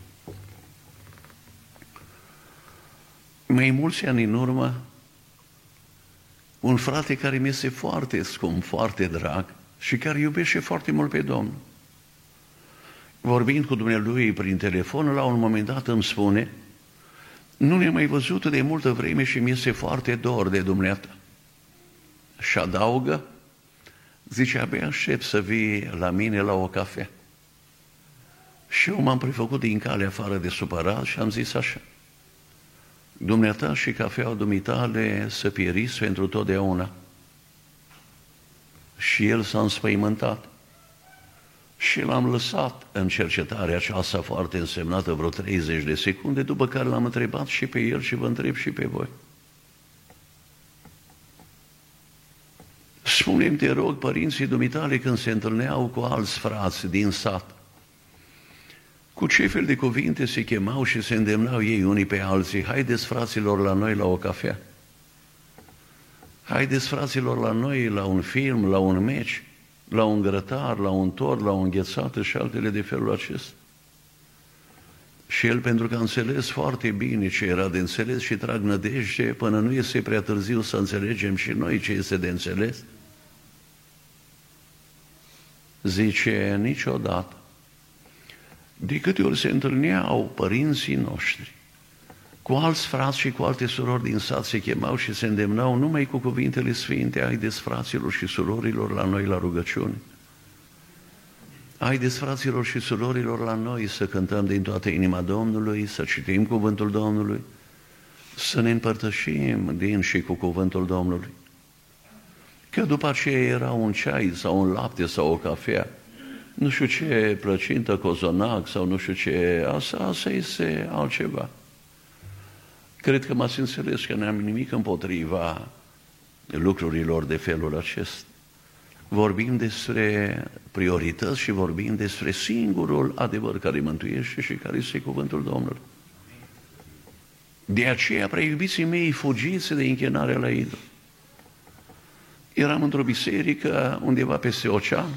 Mai mulți ani în urmă, un frate care mi este foarte scump, foarte drag și care iubește foarte mult pe Domnul, vorbind cu dumnealui prin telefon, la un moment dat îmi spune: nu ne-am mai văzut de multă vreme și mi este foarte dor de dumneata. Și adaugă, zice, abia aștept să vii la mine la o cafea. Și eu m-am prefăcut din cale afară de supărat și am zis așa: dumneata și cafeaua dumitale să pieriți pentru totdeauna. Și el s-a înspăimântat. Și l-am lăsat în cercetarea aceasta foarte însemnată vreo 30 de secunde, după care l-am întrebat și pe el și vă întreb și pe voi. Spune-mi, te rog, părinții dumitale când se întâlneau cu alți frați din sat, cu ce fel de cuvinte se chemau și se îndemnau ei unii pe alții? Haideți, fraților, la noi la o cafea. Haideți, fraților, la noi la un film, la un meci, la un grătar, la un tort, la o înghețată și altele de felul acesta. Și el, pentru că a înțeles foarte bine ce era de înțeles și trag nădejde, până nu este prea târziu să înțelegem și noi ce este de înțeles, zice, niciodată. De câte ori se întâlneau părinții noștri cu alți frați și cu alte surori din sat, se chemau și se îndemnau numai cu cuvintele sfinte: haideți, fraților și surorilor, la noi la rugăciune. Haideți, fraților și surorilor, la noi să cântăm din toată inima Domnului, să citim cuvântul Domnului, să ne împărtășim din și cu cuvântul Domnului. Că după aceea era un ceai sau un lapte sau o cafea, nu știu ce plăcintă, cozonac sau nu știu ce, asta este altceva. Cred că m-ați înțeles că n-am nimic împotriva lucrurilor de felul acesta. Vorbim despre priorități și vorbim despre singurul adevăr care mântuiește și care este cuvântul Domnului. De aceea, prea iubiții mei, fugiți de închinarea la idol. Eram într-o biserică undeva peste ocean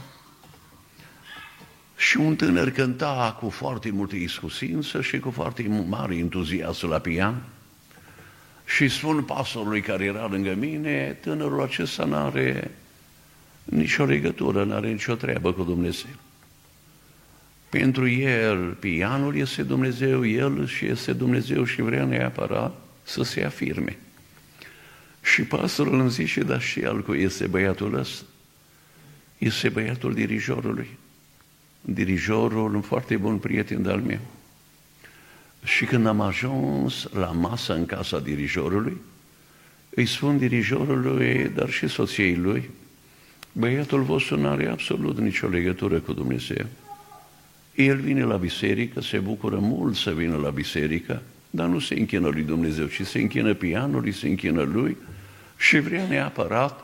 și un tânăr cânta cu foarte multă iscusință și cu foarte mare entuziasm la pian. Și spun pastorului care era lângă mine: tânărul acesta n-are nicio legătură, n-are nicio treabă cu Dumnezeu. Pentru el, pianul este Dumnezeu, el și este Dumnezeu și vrea neapărat să se afirme. Și pastorul îmi zice: dar și el cu este băiatul ăsta? Este băiatul dirijorului. Dirijorul, un foarte bun prieten de-al meu. Și când am ajuns la masă în casa dirijorului, îi spun dirijorului, dar și soției lui: băiatul vostru nu are absolut nicio legătură cu Dumnezeu. El vine la biserică, se bucură mult să vină la biserică, dar nu se închină lui Dumnezeu, ci se închină pianului, se închină lui și vrea neapărat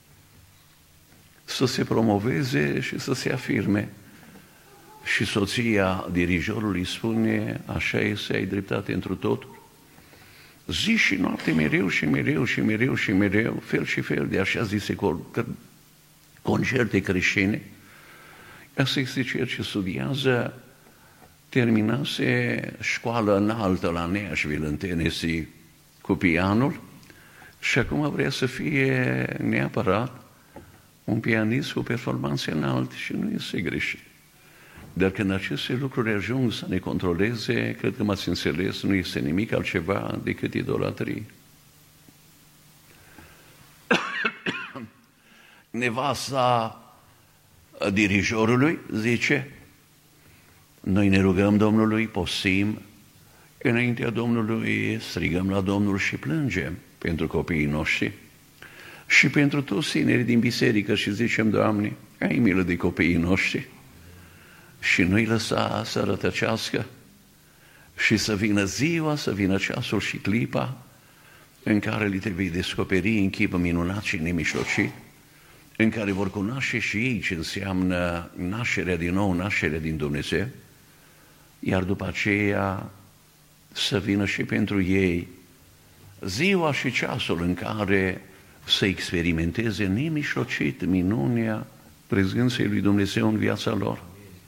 să se promoveze și să se afirme. Și soția dirijorului spune: așa este, ai dreptate întru totul. Zi și noapte, mereu și mereu și mereu și mereu, fel și fel de așa zise concerte creștine. Asta este ceea ce studiază. Terminase școală înaltă la Nashville, în Tennessee, cu pianul și acum vrea să fie neapărat un pianist cu performanțe înalte și nu este greșit. Dar când aceste lucruri ajung să ne controleze, cred că m-ați înțeles, nu este nimic altceva decât idolatrie. nevasta dirijorului, zice, noi ne rugăm Domnului, postim, înaintea Domnului strigăm la Domnul și plângem pentru copiii noștri și pentru toți tinerii din biserică și zicem, Doamne, ai milă de copiii noștri și nu-i lăsa să rătăcească și să vină ziua, să vină ceasul și clipa în care li te vei descoperi în chip minunat și nemijlocit, în care vor cunoaște și ei ce înseamnă nașterea din nou, nașterea din Dumnezeu, iar după aceea să vină și pentru ei ziua și ceasul în care să experimenteze nemijlocit minunea prezenței lui Dumnezeu în viața lor.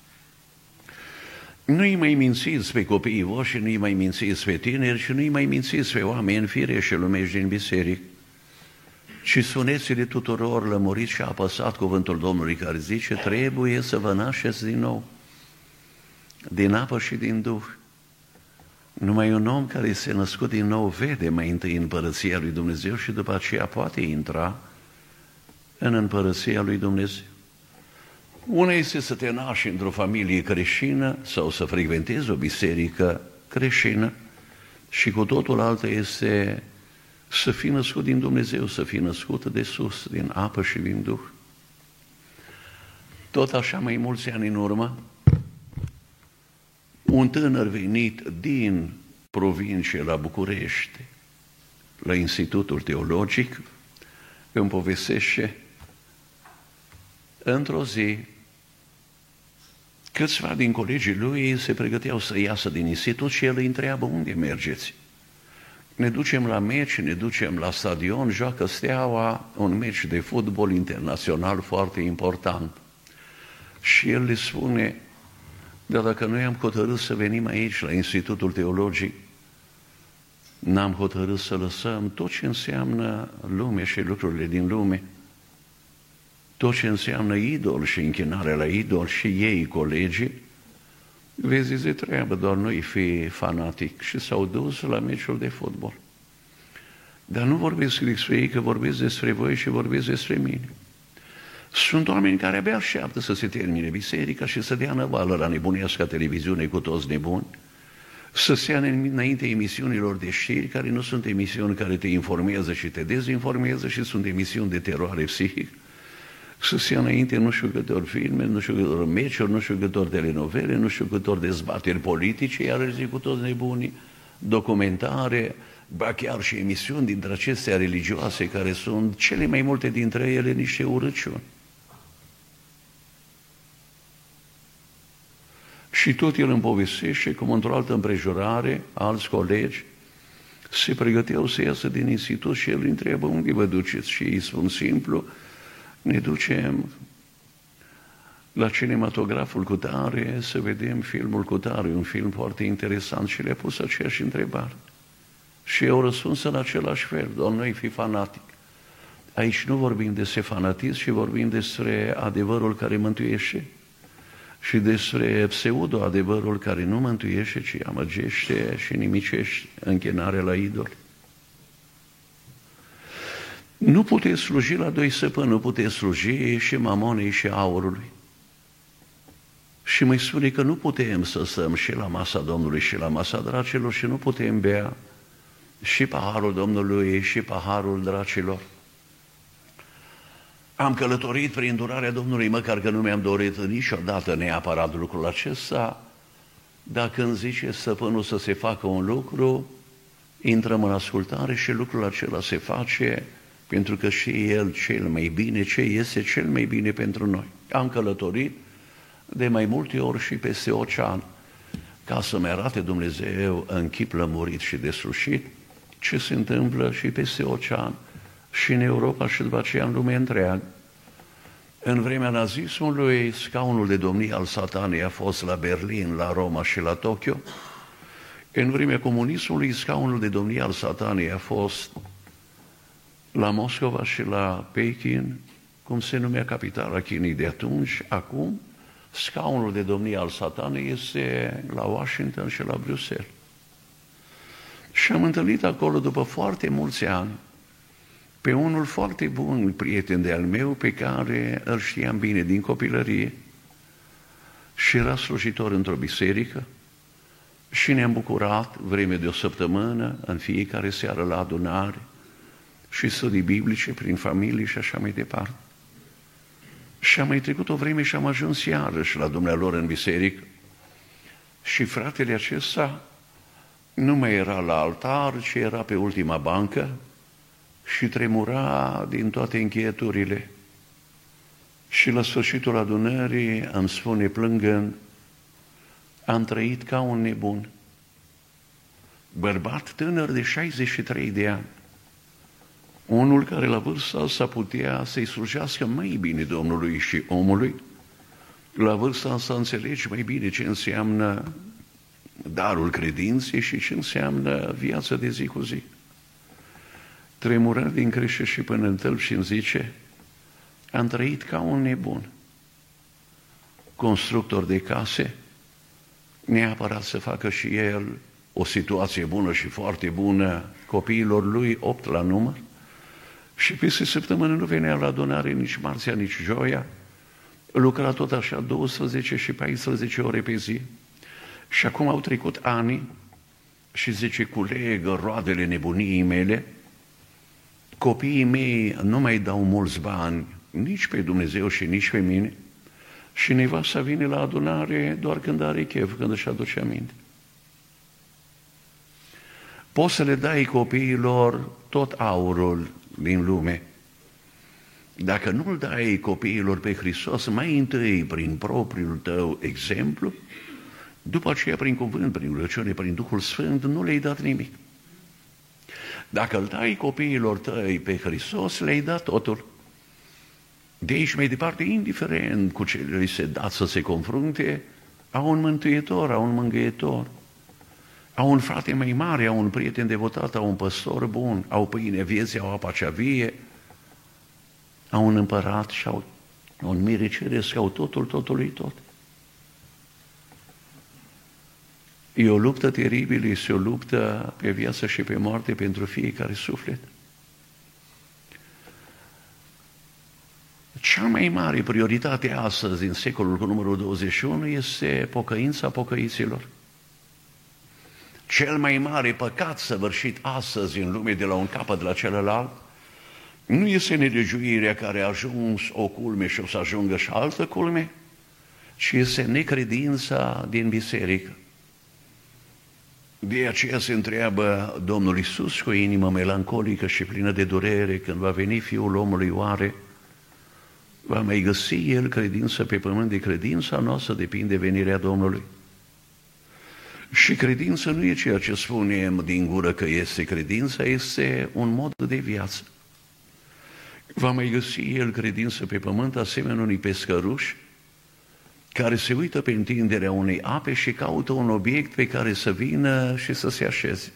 Nu-i mai mințiți pe copiii voștri, nu-i mai mințiți pe tineri și nu-i mai mințiți pe oameni firești lumești din biserică, ci spuneți-le tuturor lămuriți și apăsat cuvântul Domnului care zice, trebuie să vă nașteți din nou, din apă și din Duh. Numai un om care se născut din nou vede mai întâi împărăția lui Dumnezeu și după aceea poate intra în împărăția lui Dumnezeu. Una este să te naști într-o familie creștină sau să frecventezi o biserică creștină și cu totul altă este să fii născut din Dumnezeu, să fii născut de sus, din apă și din Duh. Tot așa, mai mulți ani în urmă, un tânăr venit din provincie la București, la Institutul Teologic, îmi povestește într-o zi câțiva din colegii lui se pregăteau să iasă din institut și el îi întreabă, unde mergeți? Ne ducem la meci, ne ducem la stadion, joacă Steaua un meci de fotbal internațional foarte important. Și el le spune, dar dacă noi am hotărât să venim aici la Institutul Teologic, n-am hotărât să lăsăm tot ce înseamnă lume și lucrurile din lume, tot ce înseamnă idol și închinare la idol și ei, colegii, vezi de treabă, doar nu-i fi fanatic. Și s-au dus la meciul de fotbal. Dar nu vorbesc despre ei, că vorbesc despre voi și vorbesc despre mine. Sunt oameni care abia așteaptă să se termine biserica și să dea năvală la nebunească televiziune cu toți nebuni, să se ia înainte emisiunilor de știri, care nu sunt emisiuni care te informează și te dezinformează, și sunt emisiuni de teroare psihică, să se ia înainte nu știu câtor filme, nu știu câtor meciuri, nu știu câtor telenovele, nu știu câtor dezbateri politice, iar zic cu toți nebunii, documentare, ba chiar și emisiuni dintre acestea religioase, care sunt cele mai multe dintre ele niște urăciuni. Și tot el îmi povestește cum într-o altă împrejurare, alți colegi se pregăteau să iasă din institut și el îi întreabă, unde vă duceți? Și îi spun simplu, ne ducem la cinematograful cu tare să vedem filmul cu tare, un film foarte interesant, și le-a pus aceeași întrebare. Și eu răspuns în același fel, doar noi fi fanatic. Aici nu vorbim despre fanatism, ci vorbim despre adevărul care mântuiește și despre pseudo-adevărul care nu mântuiește, ci amăgește și nimicește, închinare la idoli. Nu puteți sluji la doi săpâni, nu puteți sluji și mamonei și aurului. Și mai spune că nu putem să stăm și la masa Domnului și la masa dracilor și nu putem bea și paharul Domnului și paharul dracilor. Am călătorit prin durarea Domnului, măcar că nu mi-am dorit niciodată neapărat lucrul acesta, dar când zice stăpânul să se facă un lucru, intrăm în ascultare și lucrul acela se face pentru că și El cel mai bine, ce este cel mai bine pentru noi. Am călătorit de mai multe ori și peste ocean, ca să-mi arate Dumnezeu în chip lămurit și deslușit ce se întâmplă și peste ocean, și în Europa și după aceea în lumea întreagă. În vremea nazismului, scaunul de domnie al satanei a fost la Berlin, la Roma și la Tokyo. În vremea comunismului, scaunul de domnie al satanei a fost la Moscova și la Pekin, cum se numea capitala Chinei de atunci. Acum, scaunul de domnie al satanei este la Washington și la Bruxelles. Și am întâlnit acolo, după foarte mulți ani, pe unul foarte bun prieten de-al meu, pe care îl știam bine din copilărie și era slujitor într-o biserică și ne-am bucurat vreme de o săptămână în fiecare seară la adunare și studii biblice prin familie și așa mai departe. Și am mai trecut o vreme și am ajuns iarăși la dumnealor în biserică și fratele acesta nu mai era la altar, ci era pe ultima bancă și tremura din toate încheieturile. Și la sfârșitul adunării îmi spune plângând: am trăit ca un nebun. Bărbat tânăr de 63 de ani. Unul care la vârsta asta putea să-i slujească mai bine Domnului și omului. La vârsta asta înțelegi mai bine ce înseamnă darul credinței și ce înseamnă viața de zi cu zi. Tremură din crește și până în tălp și îmi zice: am trăit ca un nebun. Constructor de case, neapărat să facă și el o situație bună și foarte bună copiilor lui, 8 la număr, și peste săptămână nu venea la adunare nici marțea, nici joia, lucra tot așa 12 și 14 ore pe zi. Și acum au trecut ani și zice: culegă roadele nebuniei mele, copiii mei nu mai dau mulți bani, nici pe Dumnezeu și nici pe mine, și nevasta vine la adunare doar când are chef, când își aduce aminte. Poți să le dai copiilor tot aurul din lume. Dacă nu-l dai copiilor pe Hristos, mai întâi prin propriul tău exemplu, după aceea prin cuvânt, prin rugăciune, prin Duhul Sfânt, nu le-ai dat nimic. Dacă îl dai copiilor tăi pe Hristos, le-ai dat totul. De aici mai departe, indiferent cu ce li se da să se confrunte, au un mântuitor, au un mângâietor, au un frate mai mare, au un prieten devotat, au un păstor bun, au pâine vieții, au apa cea vie, au un împărat și au un mire ceresc, au totul, totului tot. E o luptă teribilă, este o luptă pe viață și pe moarte pentru fiecare suflet. Cea mai mare prioritate astăzi, în secolul cu numărul 21, este pocăința pocăiților. Cel mai mare păcat săvârșit astăzi în lume de la un capăt la celălalt nu este nelegiuirea care a ajuns o culme și o să ajungă și altă culme, ci este necredința din biserică. De aceea se întreabă Domnul Iisus cu o inimă melancolică și plină de durere: când va veni Fiul omului, oare va mai găsi El credință pe pământ? De credința noastră depinde venirea Domnului. Și credința nu e ceea ce spunem din gură că este. Credința este un mod de viață. Va mai găsi El credință pe pământ asemenea unui pescăruș care se uită pe întinderea unei ape și caută un obiect pe care să vină și să se așeze.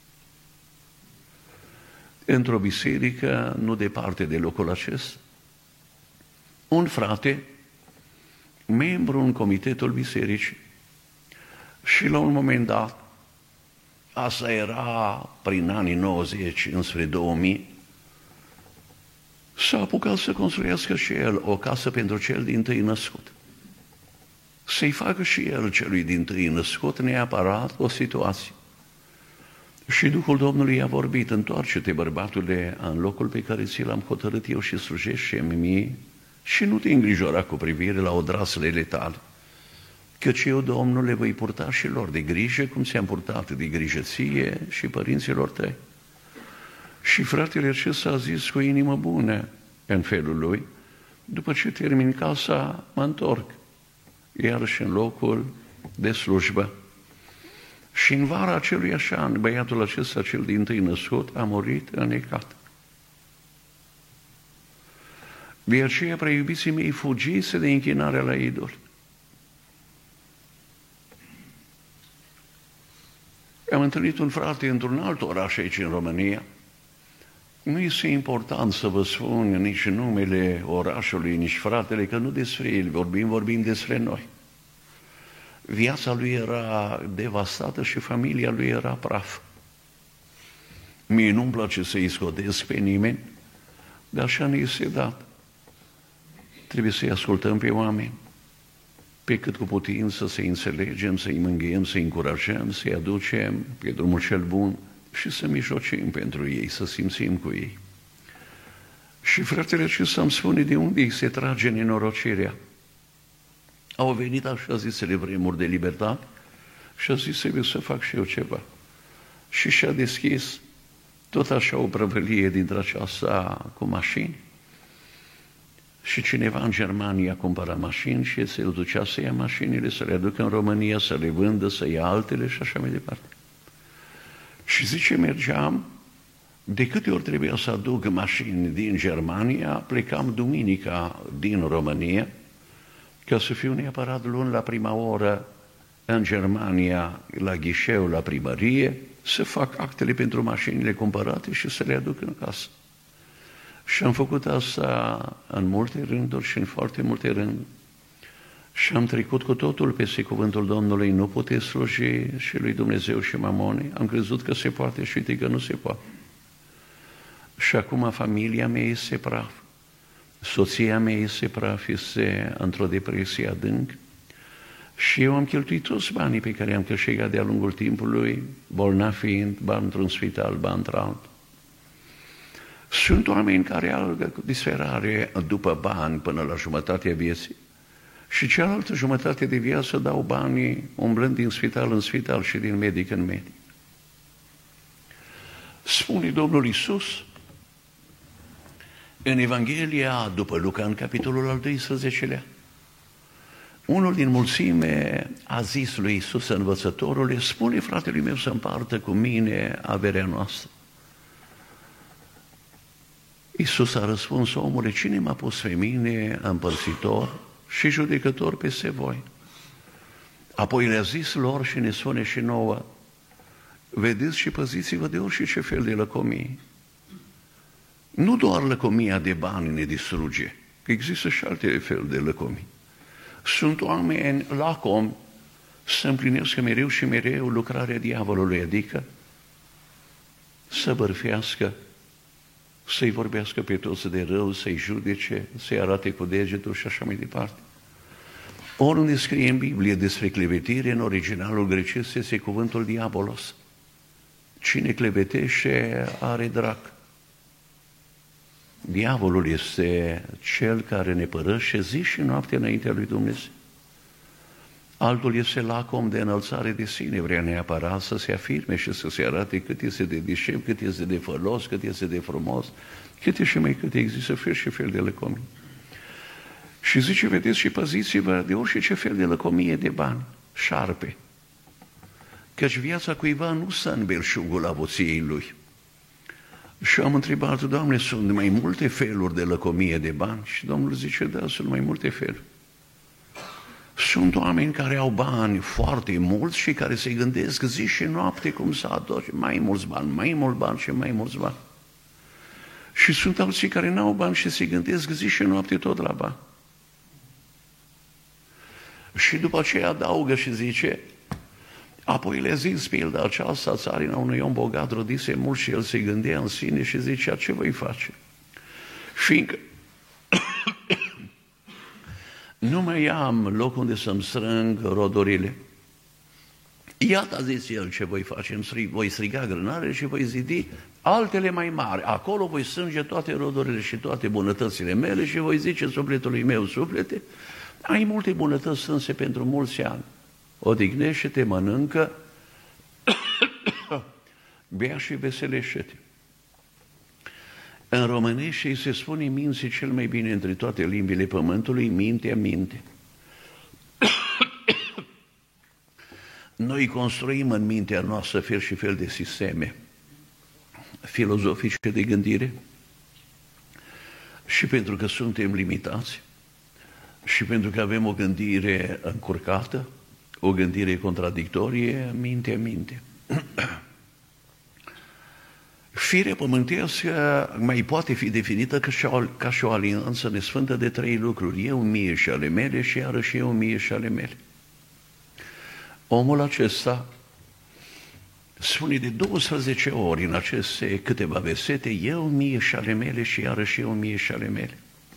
Într-o biserică, nu departe de locul acesta, un frate, membru în comitetul bisericii, și la un moment dat, asta era prin anii 90 înspre 2000, s-a apucat să construiască și el o casă pentru cel dintâi născut. Să-i facă și el celui dintâi născut neapărat o situație. Și Duhul Domnului i-a vorbit: întoarce-te, bărbatule, în locul pe care ți l-am hotărât eu și slujește-mi mie și nu te îngrijora cu privire la odraslele tale, căci eu, Domnul, le voi purta și lor de grijă, cum ți-am purtat de grijă ție și părinților tăi. Și fratele acesta a zis cu inimă bună în felul lui: după ce termin casa, mă întorc iarăși în locul de slujbă. Și în vara acelui așa an, băiatul acesta, cel dintâi născut, a murit înecat. De aceea, preiubiții mei, fugiți de închinarea la idol. Am întâlnit un frate într-un alt oraș aici în România. Nu este important să vă spun nici numele orașului, nici fratele, că nu despre el vorbim despre noi. Viața lui era devastată și familia lui era praf. Mie nu-mi place să-i scotesc pe nimeni, Dar așa ne este dat. Trebuie să-i ascultăm pe oameni, pe cât cu putință să-i înțelegem, să-i mângâiem, să-i încurajăm, să-i aducem pe drumul cel bun și să mijlocim pentru ei, să simțim cu ei. Și fratele acesta îmi spune de unde îi se trage nenorocirea. Au venit așa zisele vremuri de libertate și a zis, trebuie să fac și eu ceva. Și și-a deschis tot așa o prăvălie dintre aceasta cu mașini. Și cineva în Germania cumpăra mașini și se ducea să ia mașinile, să le aducă în România, să le vândă, să ia altele și așa mai departe. Și zice, mergeam, de câte ori trebuia să aduc mașini din Germania, plecam duminica din România, ca să fiu neapărat luni la prima oră în Germania, la ghișeu, la primărie, să fac actele pentru mașinile cumpărate și să le aduc în casă. Și am făcut asta în multe rânduri și în foarte multe rânduri. Și am trecut cu totul peste cuvântul Domnului, nu puteți sluji și lui Dumnezeu și mamone. Am crezut că se poate și uite că nu se poate. Și acum familia mea este praf. Soția mea este praf, este într-o depresie adânc. Și eu am cheltuit toți banii pe care am câștigat de-a lungul timpului, bolnav fiind, bani într-un spital, bani într-altul. Sunt oameni care alergă cu disperare după bani până la jumătatea vieții și cealaltă jumătate de viață dau banii umblând din spital în spital și din medic în medic. Spune Domnul Iisus în Evanghelia după Luca, în capitolul al 12-lea, unul din mulțime a zis lui Iisus învățătorule, spune fratelui meu să împartă cu mine averea noastră. Iisus a răspuns, omule, cine m-a pus pe mine împărțitor și judecător peste voi? Apoi le-a zis lor și ne spune și nouă, vedeți și păziți-vă de orice fel de lăcomie. Nu doar lăcomia de bani ne distruge, că există și alte fel de lăcomii. Sunt oameni lacomi să împlinesc mereu și mereu lucrarea diavolului, adică să bărfească, să-i vorbească pe toți de rău, să-i judece, să-i arate cu degetul și așa mai departe. Oriunde scrie în Biblie despre clevetire, în originalul grecesc este cuvântul diabolos. Cine clevetește are drac. Diavolul este cel care ne părăște zi și noapte înaintea lui Dumnezeu. Altul este lacom de înălțare de sine, vrea neapărat să se afirme și să se arate cât este de deșept, cât este de fălos, cât este de frumos, câte și mai câte există fel și fel de lăcomii. Și zice, vedeți și păziți-vă de orice fel de lăcomie de bani, șarpe, căci viața cuiva nu stă în belșugul avuției lui. Și am întrebat, Doamne, sunt mai multe feluri de lăcomie de bani? Și Domnul zice, da, sunt mai multe feluri. Sunt oameni care au bani foarte mulți și care se gândesc zi și noapte cum să aduce mai mulți bani, mai mulți bani și mai mulți bani. Și sunt alții care n-au bani și se gândesc zi și noapte tot la bani. Și după aceea adaugă și zice, apoi le zis pilda aceasta, țarina unui om bogat rodise mult și el se gândea în sine și zicea, ce voi face? Fiindcă nu mai am loc unde să-mi strâng rodurile. Iată, a zis el, ce voi face, voi striga grânare și voi zidi altele mai mari. Acolo voi strânge toate rodurile și toate bunătățile mele și voi zice sufletului meu, suflete, ai multe bunătăți strânse pentru mulți ani. Odihnește-te, mănâncă, bea și veselește-te. În românește se spune minții cel mai bine între toate limbile pământului, mintea minte. Noi construim în mintea noastră fel și fel de sisteme filozofice de gândire și pentru că suntem limitați și pentru că avem o gândire încurcată, o gândire contradictorie, mintea minte. Firea pământească mai poate fi definită ca și o alianță nesfântă de trei lucruri. Eu mie și ale mele și iarăși eu mie și ale mele. Omul acesta spune de 12 ori în aceste câteva versete, eu mie și ale mele și iarăși eu mie și ale mele.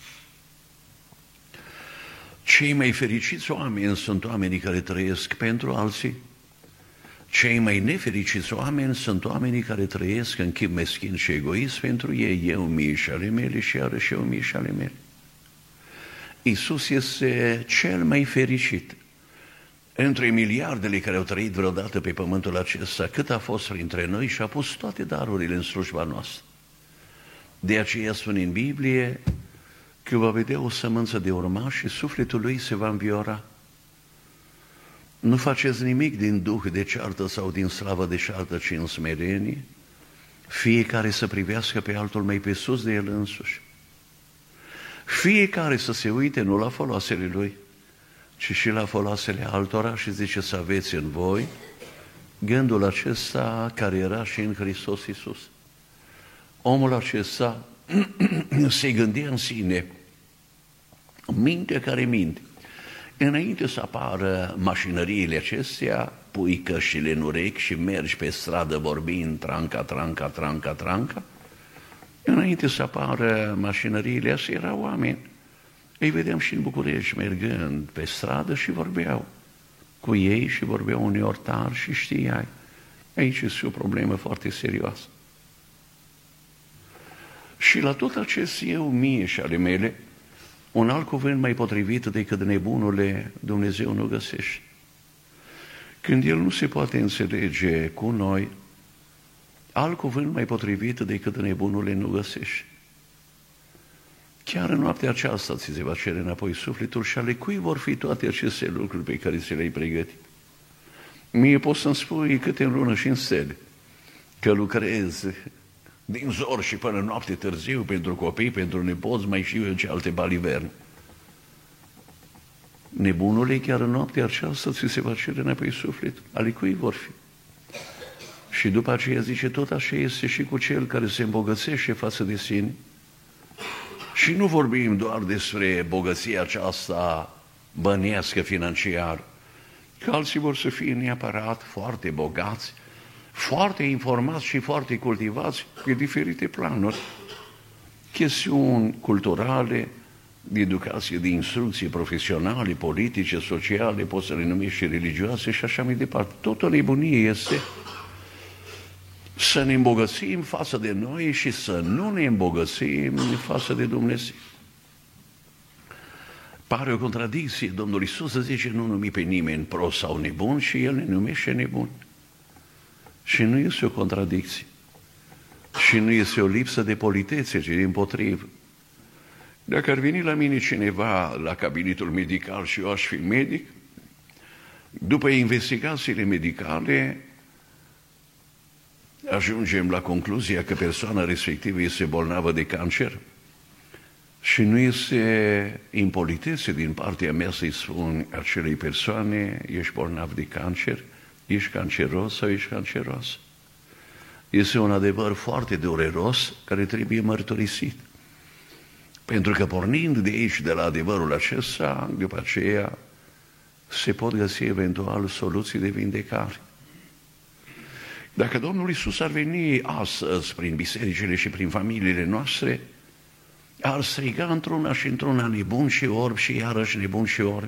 Cei mai fericiți oameni sunt oamenii care trăiesc pentru alții. Cei mai nefericiți oameni sunt oamenii care trăiesc în chip meschin și egoist pentru ei, eu mie și ale mele și iarăși eu mie și ale mele. Iisus este cel mai fericit. Între miliardele care au trăit vreodată pe pământul acesta, cât a fost printre noi și a pus toate darurile în slujba noastră. De aceea spune în Biblie că va vedea o sămânță de urmași și sufletul lui se va înviora. Nu faceți nimic din duh de ceartă sau din slavă de ceartă, ci în smerenie, fiecare să privească pe altul mai pe sus de el însuși. Fiecare să se uite nu la foloasele lui, ci și la foloasele altora și zice să aveți în voi gândul acesta care era și în Hristos Iisus. Omul acesta se gândea în sine, minte care minte. Înainte să apară mașinăriile acestea, pui căștile în urechi și mergi pe stradă vorbind tranca, tranca, tranca, tranca. Înainte să apară mașinăriile astea, erau oameni. Îi vedeam și în București mergând pe stradă și vorbeau cu ei și vorbeau uneori tari și știai. Aici este o problemă foarte serioasă. Și la tot acest eu mie și ale mele, un alt cuvânt mai potrivit decât nebunule Dumnezeu nu găsește. Când El nu se poate înțelege cu noi, alt cuvânt mai potrivit decât nebunule nu găsește. Chiar în noaptea aceasta ți se va cere înapoi sufletul și ale cui vor fi toate aceste lucruri pe care ți le-ai pregătit. Mie poți să-mi spui câte în lună și în stele, că lucrez din zor și până noapte târziu pentru copii, pentru nepoți, mai știu eu ce alte baliverne. Nebunule, chiar în noaptea aceasta ți se va cere înapoi sufletul. Ale cui vor fi? Și după aceea zice, tot așa este și cu cel care se îmbogățește față de sine. Și nu vorbim doar despre bogăția aceasta bănească financiară, că alții vor să fie neapărat foarte bogați, foarte informați și foarte cultivați pe diferite planuri, chestiuni culturale, de educație, de instrucție profesionale, politice, sociale, poți să le numești și religioase și așa mai departe. Tot o nebunie este să ne îmbogățim față de noi și să nu ne îmbogățim față de Dumnezeu. Pare o contradicție. Domnul Iisus zice, nu numi pe nimeni prost sau nebun și El ne numește nebun. Și nu este o contradicție. Și nu este o lipsă de politețe, ci dimpotrivă. Dacă ar veni la mine cineva la cabinetul medical și eu aș fi medic, după investigațiile medicale, ajungem la concluzia că persoana respectivă este bolnavă de cancer și nu este impolitețe din partea mea să-i spun acelei persoane, ești bolnav de cancer, ești canceros sau ești canceros. Este un adevăr foarte dureros care trebuie mărturisit. Pentru că pornind de aici, de la adevărul acesta, după aceea se pot găsi eventual soluții de vindecare. Dacă Domnul Iisus ar veni astăzi prin bisericile și prin familiile noastre, ar striga într-una și într-una nebun și orb și iarăși nebun și orb.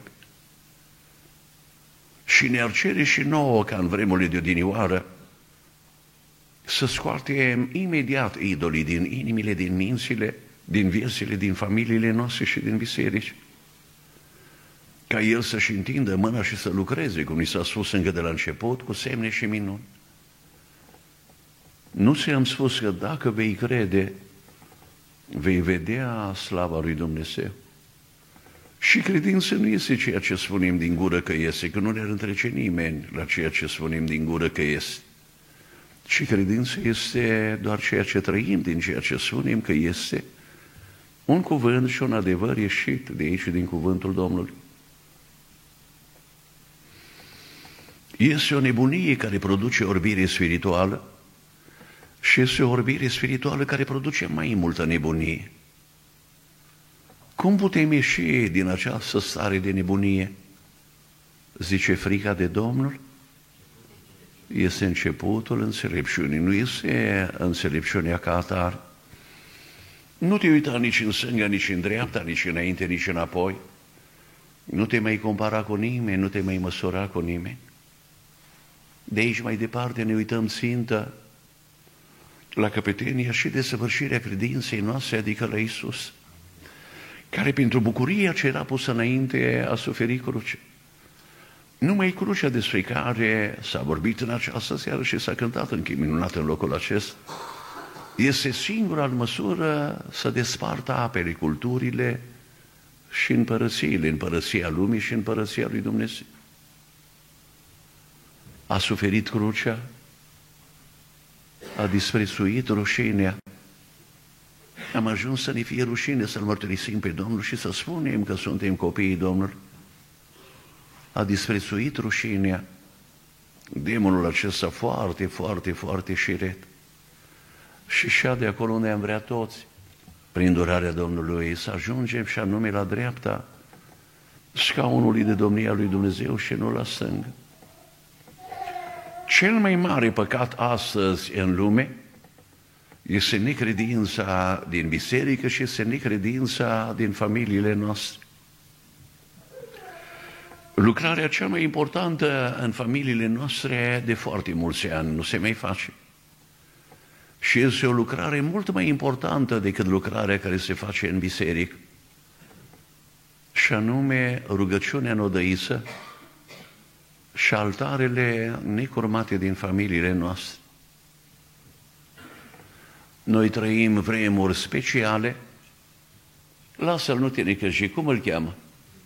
Și ne-ar cere și nouă, ca în vremurile de odinioară, să scoatem imediat idolii din inimile, din mințile, din viețile, din familiile noastre și din biserici. Ca El să-și întindă mâna și să lucreze, cum ni s-a spus încă de la început, cu semne și minuni. Nu ți-am spus că dacă vei crede, vei vedea slava lui Dumnezeu. Și credința nu este ceea ce spunem din gură că este, că nu ne-ar întrece nimeni la ceea ce spunem din gură că este. Și credința este doar ceea ce trăim din ceea ce spunem că este, un cuvânt și un adevăr ieșit de aici din cuvântul Domnului. Este o nebunie care produce orbire spirituală și este o orbire spirituală care produce mai multă nebunie. Cum putem ieși din această stare de nebunie? Zice frica de Domnul, este începutul înțelepciunii, nu este înțelepciunea ca atare. Nu te uita nici în stânga, nici în dreapta, nici înainte, nici înapoi. Nu te mai compara cu nimeni, nu te mai măsura cu nimeni. De aici mai departe ne uităm țintă la căpetenia și desăvârșirea credinței noastre, adică la Iisus, care pentru bucuria ce era pusă înainte a suferit cruce. Numai crucea despre care s-a vorbit în această seară și s-a cântat în chip minunat în locul acesta, este singura în măsură să despartă apele, culturile și împărățiile, împărăția lumii și împărăția lui Dumnezeu. A suferit crucea, a disprețuit rușinea. Am ajuns să ne fie rușine să-L mărturisim pe Domnul și să spunem că suntem copiii Domnului. A disprețuit rușinea, demonul acesta foarte, foarte, foarte șiret. Și de acolo unde am vrea toți, prin durarea Domnului, să ajungem și anume la dreapta scaunului de domnia lui Dumnezeu și nu la stângă. Cel mai mare păcat astăzi în lume este necredința din biserică și este necredința din familiile noastre. Lucrarea cea mai importantă în familiile noastre de foarte mulți ani nu se mai face. Și este o lucrare mult mai importantă decât lucrarea care se face în biserică. Și anume rugăciunea în odăiță și altarele necurmate din familiile noastre. Noi trăim vremuri speciale. Lasă-l, nu te necăji, cum îl cheamă?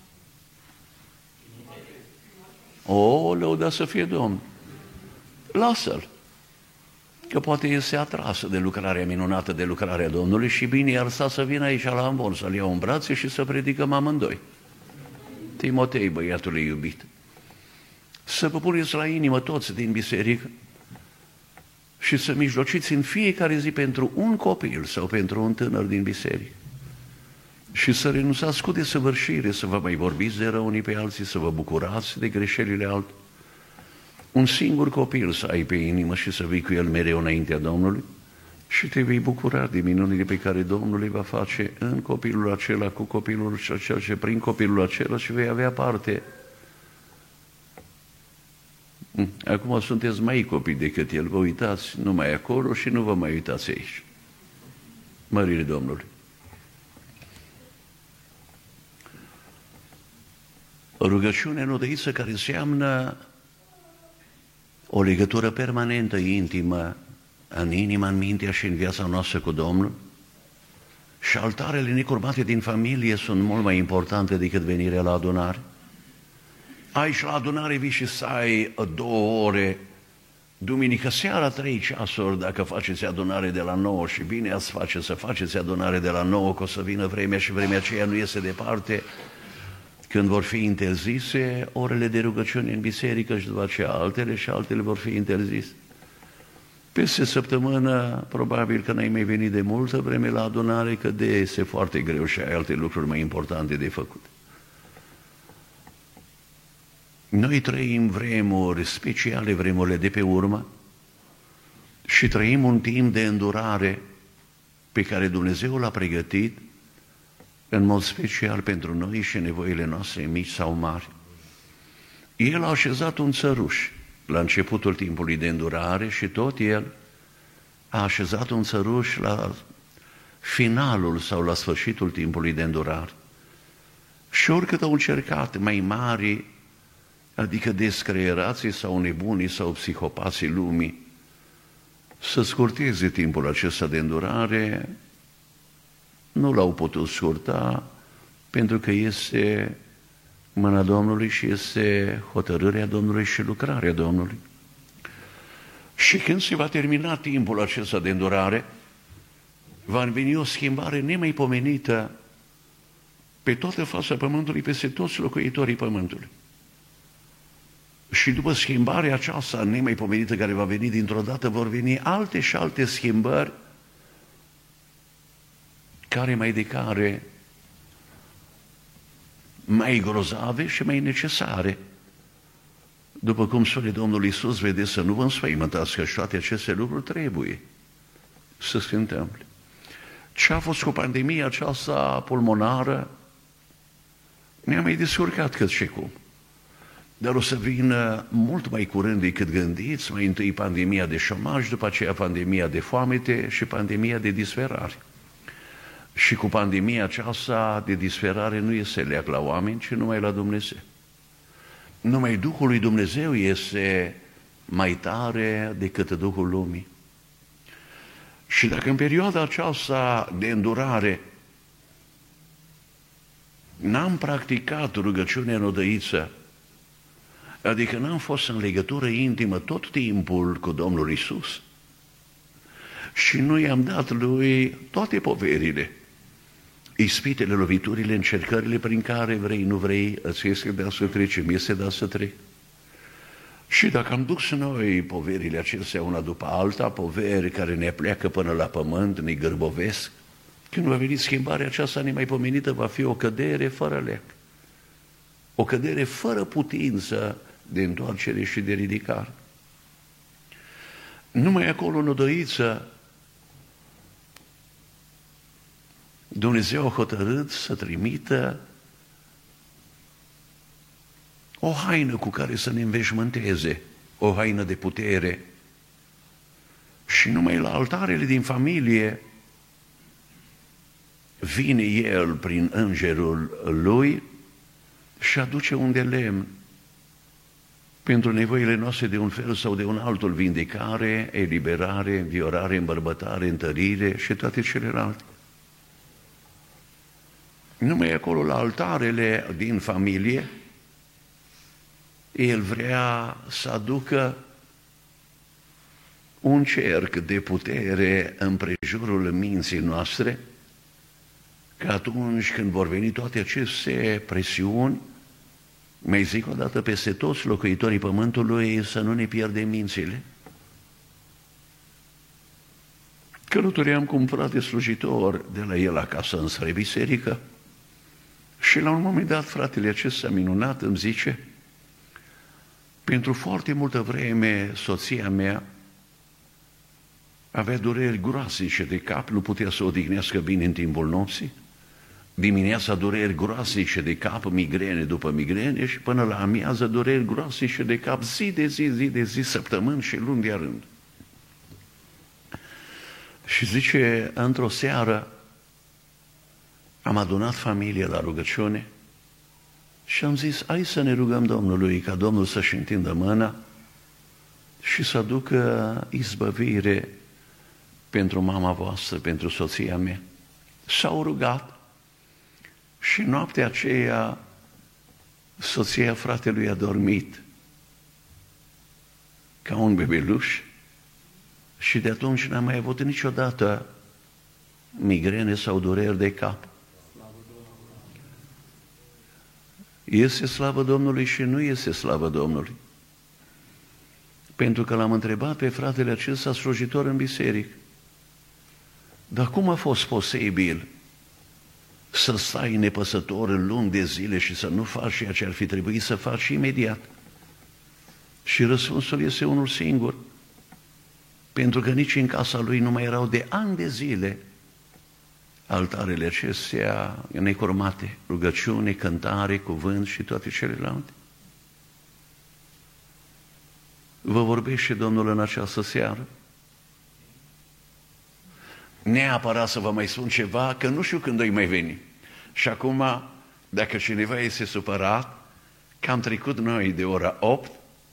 O, lăuda să fie Domnul. Lasă-l, că poate este atrasă de lucrarea minunată, de lucrarea Domnului și bine i-ar să vină aici la ambon, să-l iau în brațe și să predicăm amândoi. Timotei, băiatului iubit, să vă puneți la inimă toți din biserică și să mijlociți în fiecare zi pentru un copil sau pentru un tânăr din biserică și să renunțați cu desăvârșire, să vă mai vorbiți de rău unii pe alții, să vă bucurați de greșelile altora. Un singur copil să ai pe inimă și să vii cu el mereu înaintea Domnului și te vei bucura de minunile pe care Domnul le va face în copilul acela, cu copilul acela și prin copilul acela și vei avea parte. Acum sunteți mai copii decât el, vă uitați numai acolo și nu vă mai uitați aici. Mărire Domnului! Rugăciunea în odăiță care înseamnă o legătură permanentă, intimă, în inima, în mintea și în viața noastră cu Domnul. Și altarele necurmate din familie sunt mult mai importante decât venirea la adunare. Aici la adunare vii și să ai 2 ore, duminică seara 3 ceasuri, dacă faceți adunare de la 9 și bine ați face să faceți adunare de la 9, că o să vină vremea și vremea aceea nu iese departe, când vor fi interzise orele de rugăciune în biserică și după aceea altele și altele vor fi interzise. Peste săptămână, probabil că n-ai mai venit de multă vreme la adunare, că este foarte greu și ai alte lucruri mai importante de făcut. Noi trăim vremuri speciale, vremurile de pe urmă, și trăim un timp de îndurare pe care Dumnezeu l-a pregătit în mod special pentru noi și nevoile noastre mici sau mari. El a așezat un țăruș la începutul timpului de îndurare și tot el a așezat un țăruș la finalul sau la sfârșitul timpului de îndurare. Și oricât au încercat mai mari, adică descreierații sau nebunii sau psihopații lumii, să scurteze timpul acesta de îndurare, nu l-au putut scurta, pentru că este mâna Domnului și este hotărârea Domnului și lucrarea Domnului. Și când se va termina timpul acesta de îndurare, va veni o schimbare nemaipomenită pe toată fața pământului, peste toți locuitorii pământului. Și după schimbarea aceasta nemaipomenită care va veni dintr-o dată, vor veni alte și alte schimbări care mai de care mai grozave și mai necesare. După cum spune Domnul Iisus, vedeți, să nu vă înspăimântați, că toate aceste lucruri trebuie să se întâmple. Ce a fost cu pandemia aceasta pulmonară? Ne-am mai descurcat cât și cum. Dar o să vină mult mai curând decât gândiți, mai întâi pandemia de șomaj, după aceea pandemia de foamete și pandemia de disperare. Și cu pandemia aceasta de disperare nu este leac la oameni, ci numai la Dumnezeu. Numai Duhul lui Dumnezeu este mai tare decât Duhul lumii. Și dacă în perioada aceasta de îndurare n-am practicat rugăciunea în odăiță, adică n-am fost în legătură intimă tot timpul cu Domnul Iisus și nu i-am dat Lui toate poverile, ispitele, loviturile, încercările prin care vrei, nu vrei, îți este dat să treci, îmi este dat să trec. Și dacă am dus noi poverile acestea una după alta, poveri care ne pleacă până la pământ, ne gârbovesc, când va veni schimbarea aceasta nemaipomenită, va fi o cădere fără leac, o cădere fără putință de întoarcere și de ridicare. Numai acolo în odăiță Dumnezeu a hotărât să trimită o haină cu care să ne înveșmânteze, o haină de putere. Și numai la altarele din familie vine El prin îngerul Lui și aduce un de lemn pentru nevoile noastre de un fel sau de un altul, vindecare, eliberare, înviorare, îmbărbătare, întărire și toate celelalte. Numai acolo, la altarele din familie, El vrea să aducă un cerc de putere împrejurul minții noastre, că atunci când vor veni toate aceste presiuni, mai zic o dată peste toți locuitorii pământului, să nu ne pierdem mințile. Călătoream cu un frate slujitor de la el acasă înspre biserică și la un moment dat fratele acesta minunat îmi zice: pentru foarte multă vreme soția mea avea dureri groasice de cap, nu putea să odihnească bine în timpul nopții, dimineața dureri groasice de cap, migrene după migrene și până la amiază dureri groasice de cap, zi de zi, săptămâni și luni de rând. Și zice, într-o seară am adunat familia la rugăciune și am zis, hai să ne rugăm Domnului ca Domnul să-și întindă mâna și să aducă izbăvire pentru mama voastră, pentru soția mea. S-au rugat și noaptea aceea soția fratelui a dormit ca un bebeluș și de atunci n-am mai avut niciodată migrene sau dureri de cap. Este slavă Domnului și nu este slavă Domnului. Pentru că l-am întrebat pe fratele acesta slujitor în biserică, dar cum a fost posibil să stai nepăsător în luni de zile și să nu faci ceea ce ar fi trebuit să faci imediat? Și răspunsul este unul singur. Pentru că nici în casa lui nu mai erau de ani de zile altarele acestea necurmate, rugăciune, cântare, cuvânt și toate celelalte. Vă vorbește Domnul în această seară? Neapărat să vă mai spun ceva, că nu știu când îi mai veni. Și acum, dacă cineva este supărat, că am trecut noi de ora 8,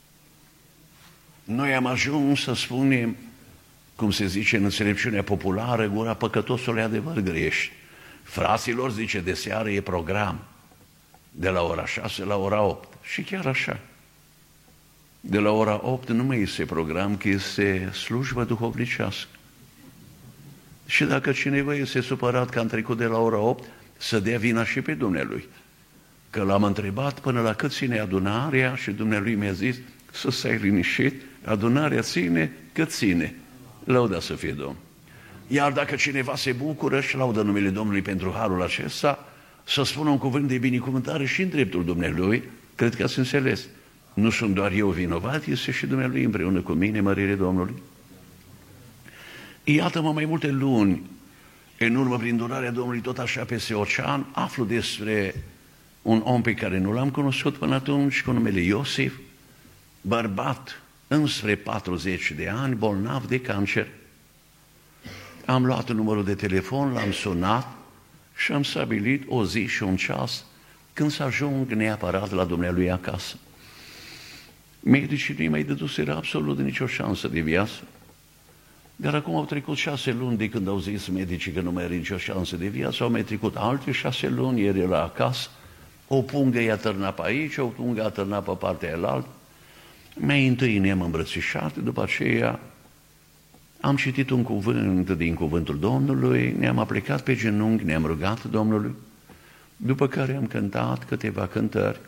noi am ajuns să spunem, cum se zice în înțelepciunea populară, gura păcătosului adevăr greș. Fraților, zice, de seară e program, de la ora 6 la ora 8. Și chiar așa. De la ora 8 nu mai este program, că este slujbă duhovnicească. Și dacă cineva este supărat că am trecut de la ora 8, să dea vina și pe Dumnealui. Că l-am întrebat până la cât ține adunarea și Dumnealui mi-a zis să stai liniștit, adunarea ține cât ține. Lăuda să fie Domn. Iar dacă cineva se bucură și laudă numele Domnului pentru harul acesta, să spună un cuvânt de binecuvântare și în dreptul Dumnealui, cred că ați înțeles. Nu sunt doar eu vinovat, este și Dumnezeu împreună cu mine, mărire Domnului. Iată-mă mai multe luni, în urmă, prin durarea Domnului, tot așa peste ocean, aflu despre un om pe care nu l-am cunoscut până atunci, cu numele Iosif, bărbat înspre 40 de ani, bolnav de cancer. Am luat numărul de telefon, l-am sunat și am stabilit o zi și un ceas când să ajung neapărat la dumnealui acasă. Medicii nu-i mai dăduseră absolut nicio șansă de viață. Dar acum au trecut 6 luni de când au zis medicii că nu mai are nicio șansă de viață, au mai trecut alte 6 luni, el era acasă, o pungă i-a târnat pe aici, o pungă a târnat pe partea aia. Mai întâi ne-am îmbrățișat, după aceea am citit un cuvânt din cuvântul Domnului, ne-am aplicat pe genunchi, ne-am rugat Domnului, după care am cântat câteva cântări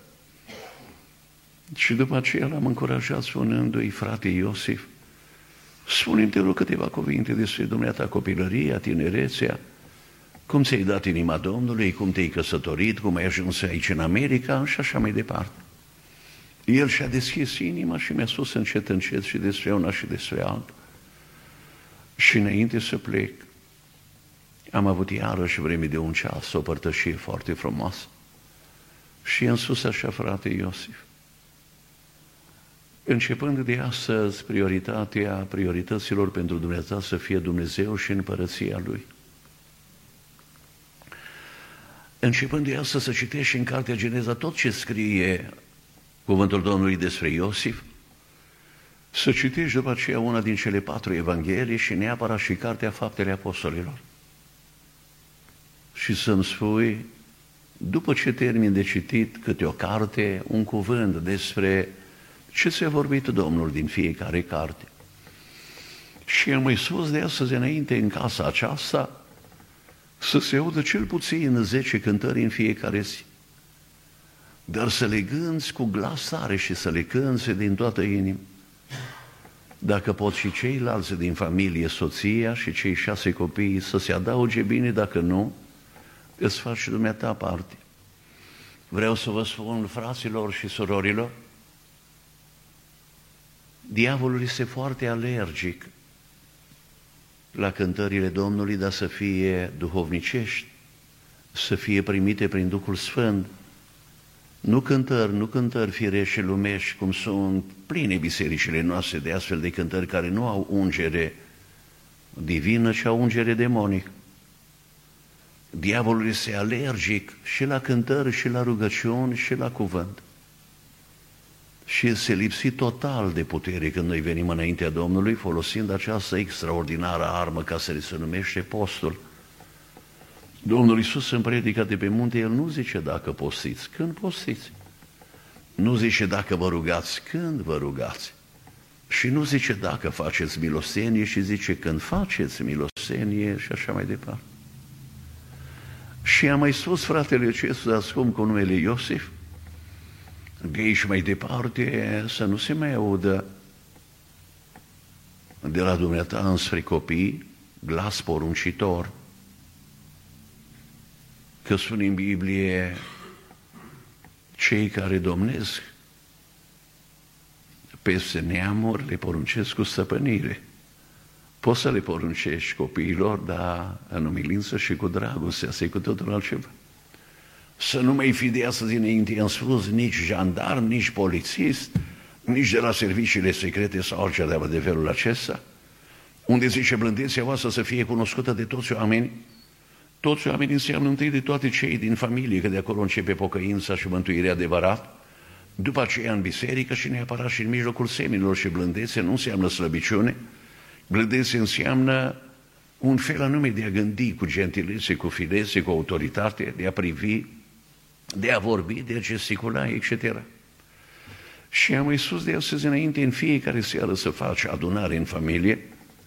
și după aceea l-am încurajat spunându-i: frate Iosif, spune-mi, te rog, câteva cuvinte despre dumneata copilăria, tinerețea, cum ți-ai dat inima Domnului, cum te-ai căsătorit, cum ai ajuns aici în America și așa mai departe. El și-a deschis inima și mi-a spus încet, încet și despre una și despre alta. Și înainte să plec, am avut iarăși vreme de un ceas, o părtășie foarte frumoasă. Și i-am spus așa: frate Iosif, începând de astăzi, priorităților pentru Dumnezeu să fie Dumnezeu și împărăția Lui. Începând de astăzi să citești în Cartea Geneza tot ce scrie cuvântul Domnului despre Iosif, să citești după aceea una din cele 4 evanghelii și neapărat și Cartea Faptele Apostolilor. Și să-mi spui, după ce termin de citit câte o carte, un cuvânt despre ce ți-a vorbit Domnul din fiecare carte. Și am mai spus de astăzi înainte în casa aceasta să se audă cel puțin 10 cântări în fiecare zi. Dar să le gânzi cu glas tare și să le cânți din toată inima. Dacă pot și ceilalți din familie, soția și cei 6 copii să se adauge bine, dacă nu, îți faci și dumneata parte. Vreau să vă spun, fraților și surorilor, diavolul este foarte alergic la cântările Domnului, dar să fie duhovnicești, să fie primite prin Duhul Sfânt. Nu cântări firești și lumești, cum sunt pline bisericile noastre de astfel de cântări care nu au ungere divină, ci au ungere demonică. Diavolul este alergic și la cântări, și la rugăciuni, și la cuvânt. Și este lipsit total de putere când noi venim înaintea Domnului folosind această extraordinară armă, ca să se numește postul. Domnul Iisus în predica de pe munte, El nu zice dacă postiți, când postiți. Nu zice dacă vă rugați, când vă rugați. Și nu zice dacă faceți milostenie, și zice când faceți milostenie și așa mai departe. Și am mai spus fratele acesta scump cu numele Iosif, de aici mai departe să nu se mai audă de la dumneata înspre copii glas poruncitor. Că spune în Biblie, cei care domnesc peste neamuri le poruncesc cu stăpânire. Poți să le poruncești copiilor, dar în umilință și cu dragoste, asta e cu totul altceva. Să nu mai fi de astăzi înainte, am spus, nici jandarm, nici polițist, nici de la serviciile secrete sau altceva de felul acesta, unde zice blândețea voastră să fie cunoscută de toți oamenii. Toți oamenii înseamnă întâi de toate cei din familie, că de acolo începe pocăința și mântuirea adevărat, după aceea în biserică și neapărat și în mijlocul seminilor. Și blândețe nu înseamnă slăbiciune, blândețe înseamnă un fel anume de a gândi cu gentilețe, cu filețe, cu autoritate, de a privi, de a vorbi, de a gesticula, etc. Și am mai spus de astăzi înainte, în fiecare seară să faci adunare în familie,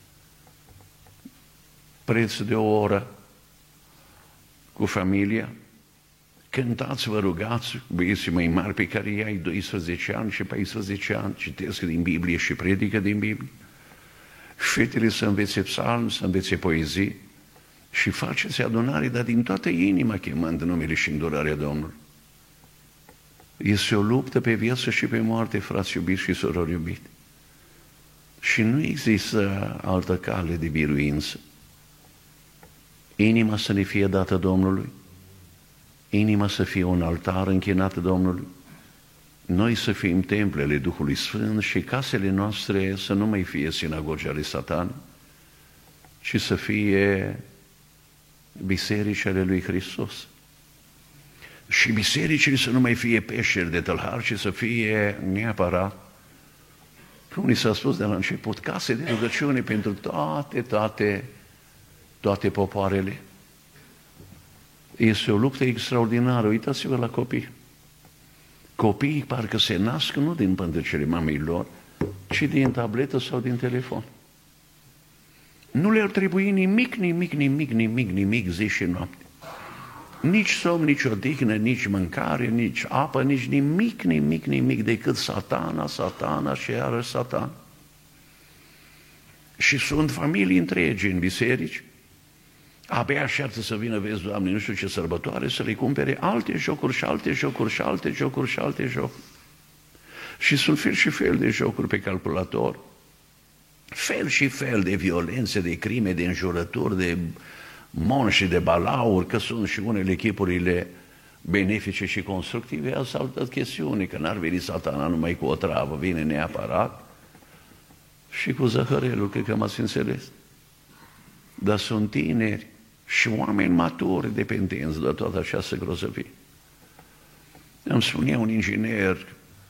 preț de o oră cu familia, cântați, vă rugați, băieții mai mari pe care i-ai 12 ani și 14 ani, citesc din Biblie și predică din Biblie, fetele să învețe psalmi, să învețe poezii și faceți adunare, dar din toată inima chemând numele și îndurarea Domnului. Este o luptă pe viață și pe moarte, frați iubiți și surori iubite. Și nu există altă cale de biruință. Inima să ne fie dată Domnului, inima să fie un altar închinat Domnului, noi să fim templele Duhului Sfânt și casele noastre să nu mai fie sinagogi ale Satan, ci să fie biserici ale lui Hristos. Și bisericile să nu mai fie peșteri de tălhari, ci să fie neapărat, cum ni s-a spus de la început, case de rugăciune pentru toate popoarele. Este o luptă extraordinară. Uitați-vă la copii. Copiii parcă se nasc nu din pântecele mamei lor, ci din tabletă sau din telefon. Nu le-ar trebui nimic zi și noapte. Nici somn, nici odihnă, nici mâncare, nici apă, nici nimic decât satana și iarăși Satan. Și sunt familii întregi în biserici, abia așteaptă să vină, vezi, Doamne, nu știu ce sărbătoare, să le cumpere alte jocuri și alte jocuri și alte jocuri și alte jocuri. Și sunt fel și fel de jocuri pe calculator, fel și fel de violențe, de crime, de înjurături, de monși, de balauri, că sunt și unele chipurile benefice și constructive, asta altă chestiune, că n-ar veni Satana numai cu o travă, vine neapărat și cu zăhărelul, cred că m-ați înțeles. Dar sunt tineri și oameni maturi dependenți de toată această grozăvie. Îmi spunea un inginer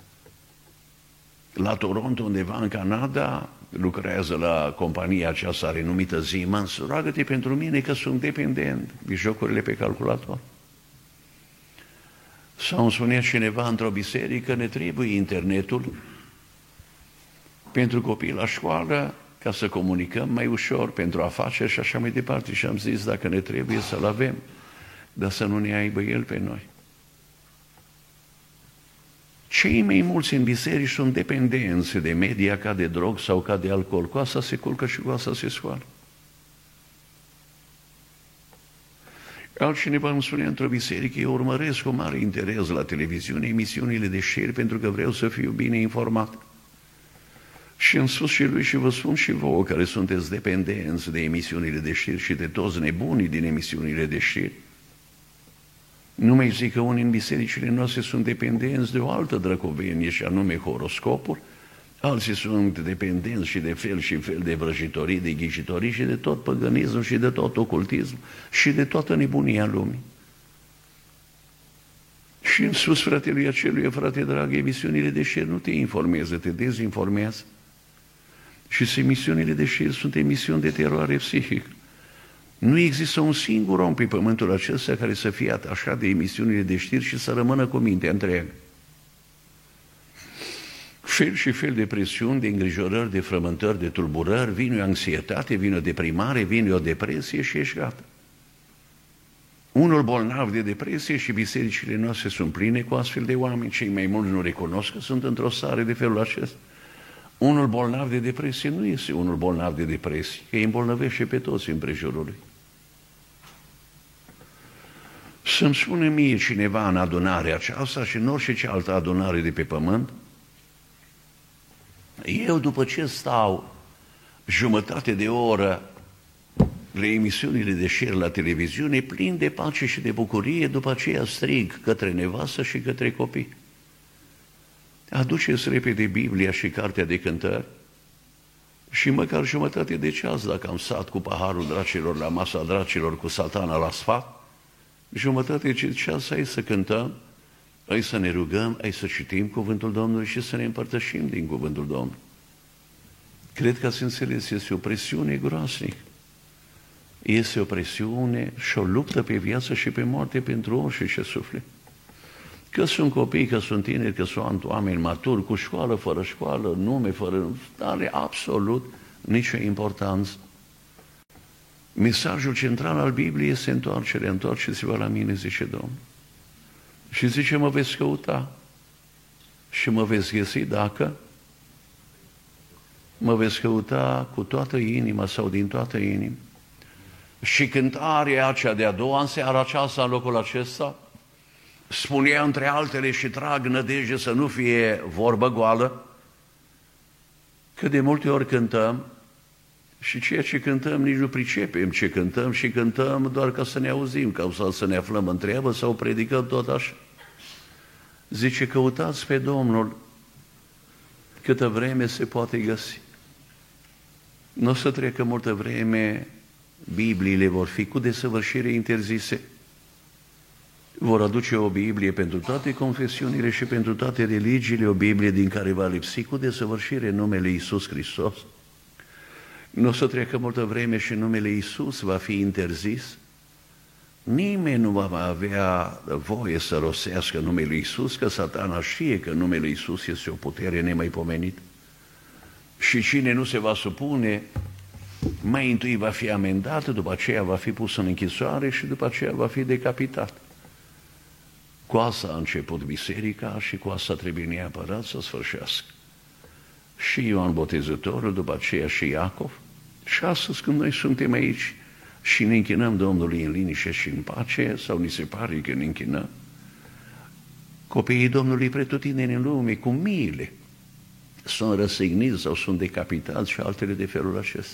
la Toronto, undeva în Canada, lucrează la compania aceasta renumită Siemens, roagă-te pentru mine că sunt dependent de jocurile pe calculator. Sau îmi spunea cineva într-o biserică, ne trebuie internetul pentru copii la școală, ca să comunicăm mai ușor, pentru afaceri și așa mai departe. Și am zis, dacă ne trebuie să-l avem, dar să nu ne aibă el pe noi. Cei mai mulți în biserici sunt dependenți de media ca de drog sau ca de alcool. Cu asta se culcă și cu asta se scoală. Altcineva îmi spunea într-o biserică, eu urmăresc cu mare interes la televiziune emisiunile de știri pentru că vreau să fiu bine informat. Și am spus și lui și vă spun și vouă care sunteți dependenți de emisiunile de știri și de toți nebunii din emisiunile de știri. Nu mai zic că unii în bisericile noastre sunt dependenți de o altă drăcovenie și anume horoscopul, alții sunt dependenți și de fel și fel de vrăjitorii, de ghicitorii și de tot păgânism și de tot ocultism și de toată nebunia lumii. Și în sus fratelui acelui, frate drag, emisiunile de știri nu te informează, te dezinformează. Și emisiunile de știri sunt emisiuni de teroare psihică. Nu există un singur om pe pământul acesta care să fie atașat de emisiunile de știri și să rămână cu mintea întreagă. Fel și fel de presiuni, de îngrijorări, de frământări, de tulburări, vine o anxietate, vine o deprimare, vine o depresie și ești gata. Unul bolnav de depresie și bisericile noastre sunt pline cu astfel de oameni, cei mai mulți nu recunosc că sunt într-o stare de felul acesta. Unul bolnav de depresie nu este unul bolnav de depresie, că îi îmbolnăvește pe toți împrejurul lui. Să-mi spune mie cineva în adunarea aceasta și în orice cealaltă adunare de pe pământ, eu după ce stau jumătate de oră la emisiunile de știri la televiziune, plin de pace și de bucurie, după aceea strig către nevastă și către copii. Aduceți repede Biblia și Cartea de Cântări și măcar jumătate de ceas, dacă am stat cu paharul dracilor la masa dracilor, cu Satana la sfat, jumătate de ceas hai să cântăm, hai să ne rugăm, hai să citim Cuvântul Domnului și să ne împărtășim din Cuvântul Domnului. Cred că ați înțeles, este o presiune groaznică. Este o presiune și o luptă pe viață și pe moarte pentru orice suflet. Că sunt copii, că sunt tineri, că sunt oameni maturi, cu școală, fără școală, nume, fără... are absolut nicio importanță. Mesajul central al Bibliei este întoarcerea. Întoarceți-vă la mine, zice Domnul. Și zice, mă veți căuta și mă veți găsi dacă mă veți căuta cu toată inima sau din toată inima. Și cântarea aceea de-a doua în seara aceasta, în locul acesta, spunea între altele și trag nădejde să nu fie vorbă goală, că de multe ori cântăm și ceea ce cântăm nici nu pricepem ce cântăm și cântăm doar ca să ne auzim, ca să ne aflăm în treabă sau predicăm tot așa. Zice, căutați pe Domnul câtă vreme se poate găsi. Nu o să trecă multă vreme, Bibliile vor fi cu desăvârșire interzise. Vor aduce o Biblie pentru toate confesiunile și pentru toate religiile, o Biblie din care va lipsi cu desăvârșire numele Iisus Hristos. Nu o să treacă multă vreme și numele Iisus va fi interzis. Nimeni nu va avea voie să rostească numele Iisus, că Satana știe că numele Iisus este o putere nemaipomenită. Și cine nu se va supune, mai întâi va fi amendat, după aceea va fi pus în închisoare și după aceea va fi decapitat. Cu asta a început biserica și cu asta trebuie neapărat să sfârșească. Și Ioan Botezătorul, după aceea și Iacov. Și astăzi când noi suntem aici și ne închinăm Domnului în liniște și în pace, sau ni se pare că ne închinăm, copiii Domnului pretutindeni în lume, cu miile, sunt răsigniți sau sunt decapitați și altele de felul acesta.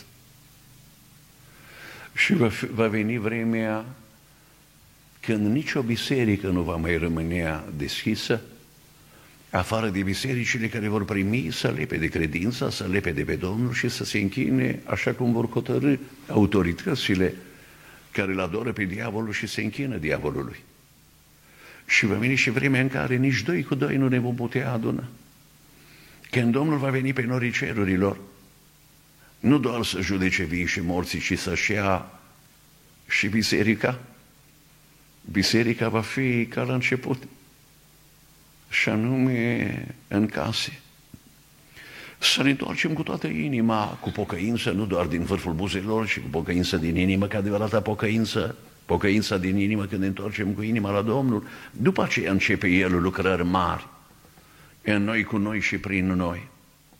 Și va veni vremea când nicio biserică nu va mai rămânea deschisă, afară de bisericile care vor primi să lepe de credința, să lepe de pe Domnul și să se închine așa cum vor hotărâ autoritățile care îl adoră pe diavolul și se închină diavolului. Și va veni și vremea în care nici doi cu doi nu ne vom putea aduna. Când Domnul va veni pe norii cerurilor, nu doar să judece vii și morții, ci să-și ia și biserica. Biserica va fi ca la început, și anume în case. Să ne întoarcem cu toată inima, cu pocăință, nu doar din vârful buzelor, ci cu pocăință din inimă, ca adevărata pocăința din inimă, când ne întoarcem cu inima la Domnul. După aceea începe El lucrări mari, în noi, cu noi și prin noi.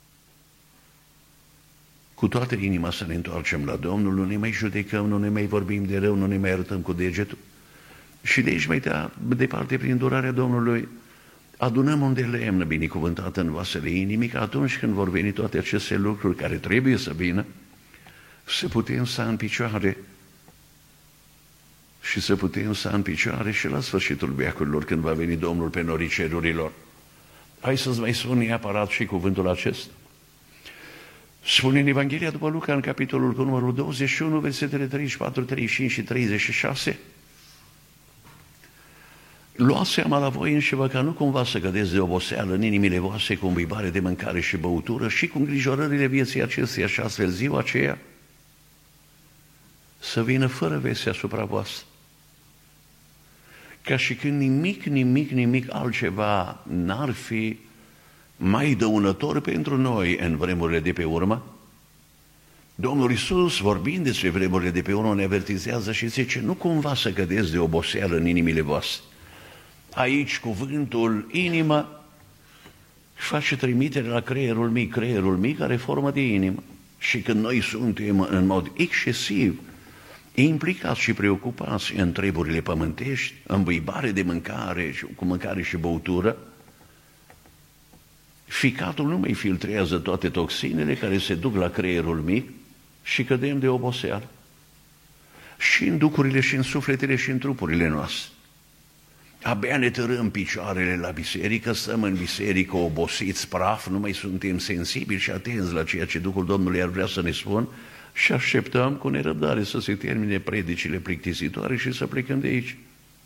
Cu toată inima să ne întoarcem la Domnul, nu ne mai judecăm, nu ne mai vorbim de rău, nu ne mai arătăm cu degetul. Și de aici mai departe, prin durarea Domnului, adunăm un de lemn binecuvântat în vasele inimii, că atunci când vor veni toate aceste lucruri care trebuie să vină, să putem sta în picioare și să putem sta în picioare și la sfârșitul veacurilor, când va veni Domnul pe norii cerurilor. Hai să-ți mai spun neapărat și cuvântul acesta. Spune în Evanghelia după Luca, în capitolul cu numărul 21, versetele 34, 35 și 36, luați seama la voi înșivă ca nu cumva să cădeți de oboseală în inimile voastre cu îmbuibare de mâncare și băutură și cu îngrijorările vieții acesteia, și astfel ziua aceea să vină fără veste asupra voastră. Ca și când nimic altceva n-ar fi mai dăunător pentru noi în vremurile de pe urmă. Domnul Iisus, vorbind despre vremurile de pe urmă, ne avertizează și zice, nu cumva să cădeți de oboseală în inimile voastre. Aici cuvântul inimă face trimitere la creierul mic are formă de inimă. Și când noi suntem în mod excesiv implicați și preocupați în treburile pământești, îmbuibare de mâncare, cu mâncare și băutură, ficatul nu mai filtrează toate toxinele care se duc la creierul mic și cădem de oboseală. Și în ducurile, și în sufletele, și în trupurile noastre. Abia ne tărâm picioarele la biserică, stăm în biserică obosiți, praf, nu mai suntem sensibili și atenți la ceea ce Duhul Domnului ar vrea să ne spun și așteptăm cu nerăbdare să se termine predicile plictisitoare și să plecăm de aici.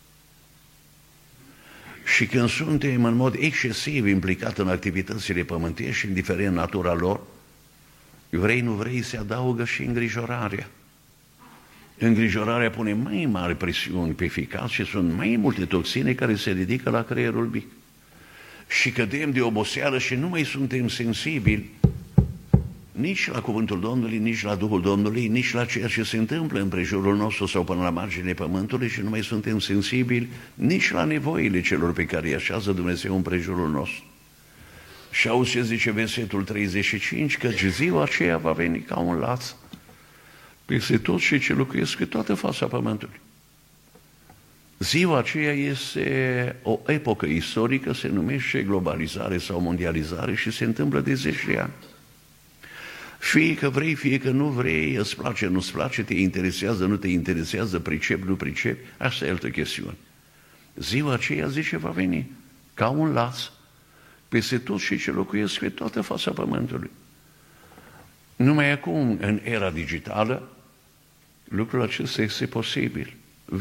Și când suntem în mod excesiv implicat în activitățile pământești, indiferent natura lor, vrei, nu vrei, se adaugă și îngrijorarea. Îngrijorarea pune mai mari presiuni pe ficat și sunt mai multe toxine care se ridică la creierul mic. Și cădem de oboseală și nu mai suntem sensibili nici la cuvântul Domnului, nici la Duhul Domnului, nici la ceea ce se întâmplă în prejurul nostru sau până la marginea pământului și nu mai suntem sensibili nici la nevoile celor pe care îi așează Dumnezeu în prejurul nostru. Și auzi ce zice versetul 35, că ziua aceea va veni ca un laț peste toți cei ce locuiesc pe toată fața pământului. Ziua aceea este o epocă istorică, se numește globalizare sau mondializare și se întâmplă de 10 de ani. Fie că vrei, fie că nu vrei, îți place, nu-ți place, te interesează, nu te interesează, pricep, nu pricep, asta e altă chestiune. Ziua aceea, zice, va veni ca un laț peste toți cei ce locuiesc pe toată fața pământului. Numai acum, în era digitală, lucrul acesta este posibil.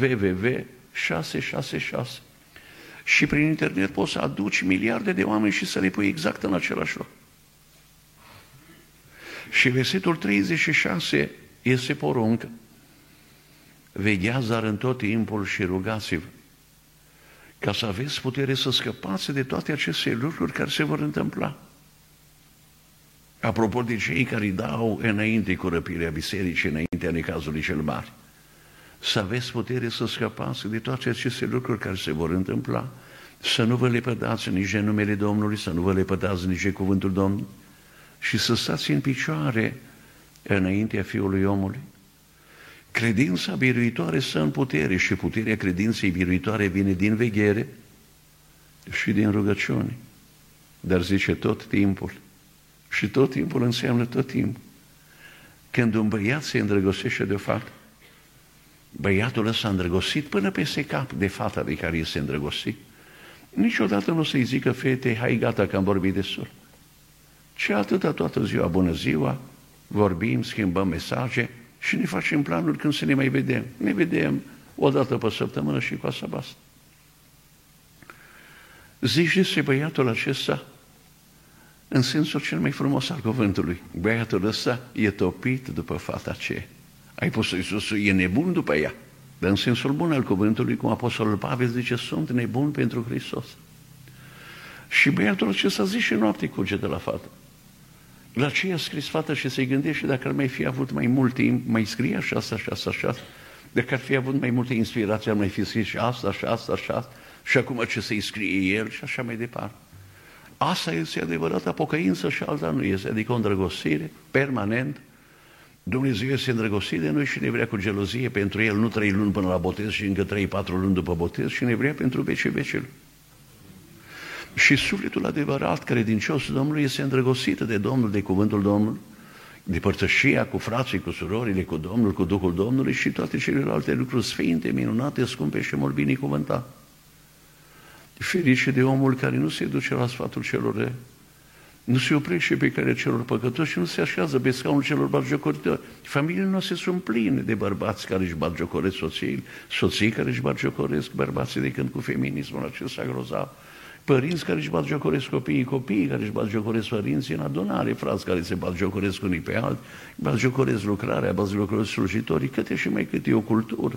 www.666 și prin internet poți să aduci miliarde de oameni și să le pui exact în același loc. Și versetul 36 este poruncă. Vegheați dar în tot timpul și rugați-vă ca să aveți putere să scăpați de toate aceste lucruri care se vor întâmpla. Apropo de cei care dau înainte cu răpirea bisericii, înaintea necazului cel mare, să aveți putere să scăpați de toate aceste lucruri care se vor întâmpla, să nu vă lepădați nici de numele Domnului, să nu vă lepădați nici de cuvântul Domnului și să stați în picioare înaintea Fiului omului. Credința biruitoare stă în putere și puterea credinței biruitoare vine din veghere și din rugăciune. Dar zice tot timpul. Și tot timpul înseamnă tot timpul. Când un băiat se îndrăgostește de o fată, băiatul ăsta îndrăgostit până peste cap de fata de care este îndrăgostit, niciodată nu o să-i zică fetei, hai gata că am vorbit destul. Și atâta toată ziua, bună ziua, vorbim, schimbăm mesaje și ne facem planuri când să ne mai vedem. Ne vedem o dată pe săptămână și cu asta basta. Zici despre băiatul acesta în sensul cel mai frumos al cuvântului. Băiatul ăsta e topit după fata aceea. Ai pus Iisus, e nebun după ea. Dar în sensul bun al cuvântului, cum Apostolul Pavel zice, sunt nebun pentru Hristos. Și băiatul acesta zi și noapte cuge de la fată. La ce a scris fata și se gândește dacă ar mai fi avut mai mult timp, mai scrie așa, așa, așa, așa, dacă ar fi avut mai multe inspirații, ar mai fi scris și asta, așa, așa, așa, și acum ce să-i scrie el și așa mai departe. Asta este adevărata pocăință și alta nu este, adică o îndrăgostire permanent. Dumnezeu este îndrăgostit de noi și ne vrea cu gelozie pentru El, nu 3 luni până la botez și încă 3-4 luni după botez, și ne vrea pentru vecii vecilor. Și sufletul adevărat, credincios Domnului, este îndrăgostit de Domnul, de cuvântul Domnului, de părtășia cu frații, cu surorile, cu Domnul, cu Duhul Domnului și toate celelalte lucruri sfinte, minunate, scumpe și mult binecuvântate. Ferice de omul care nu se duce la sfatul celor rei, nu se oprește pe care celor păcătoși și nu se așează pe scaunul celor batjocoritori. Familiile noastre sunt pline de bărbați care își batjocoresc soții care își batjocoresc bărbații de când cu feminismul acesta grozav, părinți care își batjocoresc copiii care își batjocoresc părinții în adunare, frați care se batjocoresc unii pe alții, batjocoresc lucrarea, batjocoresc slujitorii, câte și mai câte o cultură.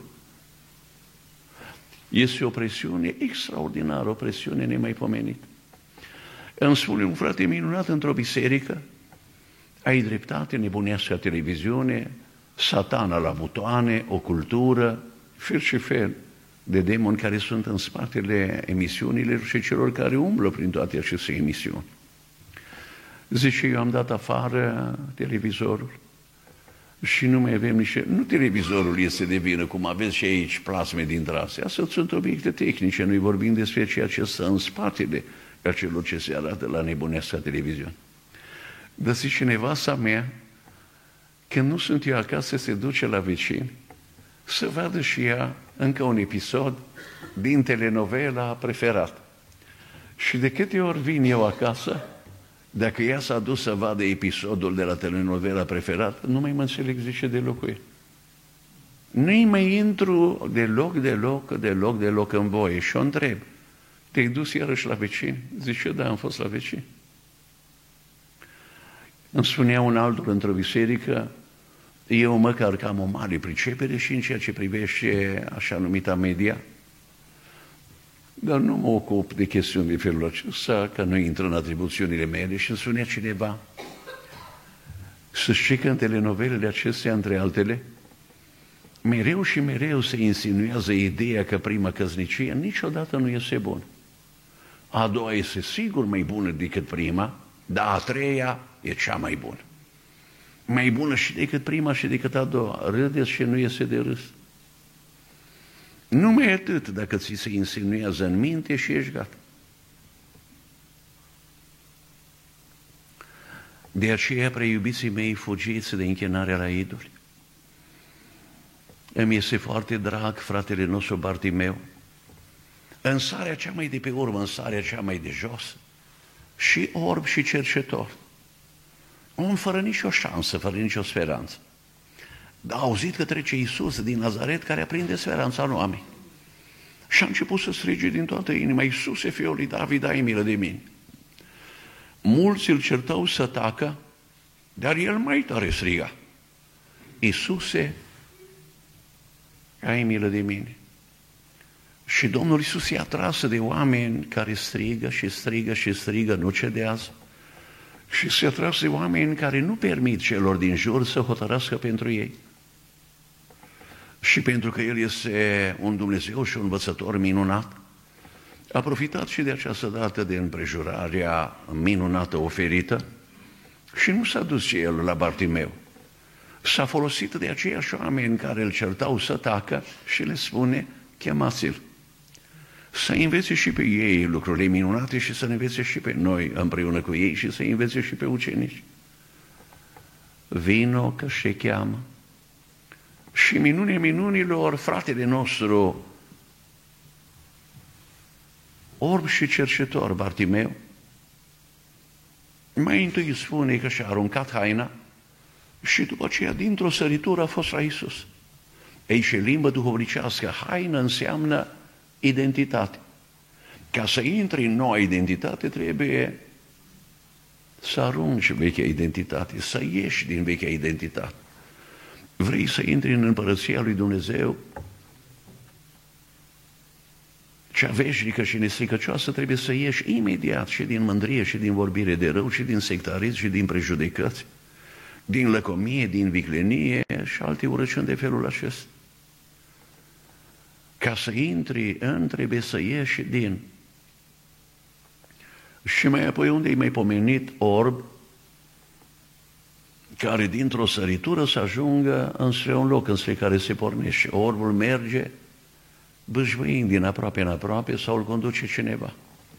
Este o presiune extraordinară, o presiune nemaipomenită. Îmi spune un frate minunat într-o biserică, ai dreptate, nebunească televiziune, satana la butoane, o cultură, fel și fel de demoni care sunt în spatele emisiunilor și celor care umblă prin toate aceste emisiuni. Zice, eu am dat afară televizorul și nu mai avem nici... Nu televizorul este de vină, cum aveți și aici plasme dintre astea. Astea sunt obiecte tehnice, noi vorbim despre ceea ce stă în spatele acelor ce se arată la nebunească televiziune. Dar zice, nevasta mea, când nu sunt eu acasă, se duce la vecini să vadă și ea încă un episod din telenovela Preferat. Și de câte ori vin eu acasă, dacă ea s-a dus să vadă episodul de la telenovela Preferat, nu mai mă înțeleg, zice, deloc cu el. Nu-i mai intru deloc în voie și o întreb, te-ai dus iarăși la vecini? Zice, da, am fost la vecini. Îmi spunea un altul într-o biserică, eu măcar că am o mare pricepere și în ceea ce privește așa numita media, dar nu mă ocup de chestiuni de felul acesta, că nu intră în atribuțiunile mele. Și îmi spunea cineva, să știi că în telenovelele acestea, între altele, mereu și mereu se insinuează ideea că prima căsnicie niciodată nu este bună. A doua este sigur mai bună decât prima, dar a treia e cea mai bună. Mai bună și decât prima și decât a doua. Râdeți și nu iese de râs. Numai atât, dacă ți se insinuează în minte și ești gata. De aceea, preiubiții mei, fugiți de închinarea la idoli. Îmi este foarte drag fratele nostru Bartimeu, în sarea cea mai de pe urmă, în sarea cea mai de jos, și orb și cercetor. Om fără nicio șansă, fără nicio speranță. Dar a auzit că trece Iisus din Nazaret, care aprinde speranța în oameni. Și a început să strige din toată inima: Iisuse, Fiul lui David, ai milă de mine. Mulți îl certau să tacă, dar el mai tare striga: Iisuse, ai milă de mine. Și Domnul Iisus e atras de oameni care strigă și strigă și strigă, nu cedează. Și se atras de oameni care nu permit celor din jur să hotărască pentru ei. Și pentru că El este un Dumnezeu și un învățător minunat, a profitat și de această dată de împrejurarea minunată oferită și nu s-a dus și El la Bartimeu. S-a folosit de aceiași oameni care îl certau să tacă și le spune: chemați-l. Să învețe și pe ei lucrurile minunate și să ne învețe și pe noi împreună cu ei și să învețe și pe ucenici. Vino că se cheamă. Și minunea minunilor, fratele nostru, orb și cercetor, Bartimeu, mai întâi spune că și-a aruncat haina și după aceea, dintr-o săritură, a fost la Iisus. Ei, și limbă duhovnicească, haină înseamnă identitate. Ca să intri în noua identitate, trebuie să arunci vechea identitate, să ieși din vechea identitate. Vrei să intri în împărăția lui Dumnezeu, cea veșnică și nestricăcioasă, trebuie să ieși imediat și din mândrie și din vorbire de rău și din sectarism și din prejudecăți, din lăcomie, din viclenie și alte urăciuni de felul acesta. Ca să intri în, trebuie să ieși din. Și mai apoi unde e mai pomenit orb, care dintr-o săritură să ajungă înspre un loc înspre care se pornește. Orbul merge bâșbâind din aproape în aproape sau îl conduce cineva.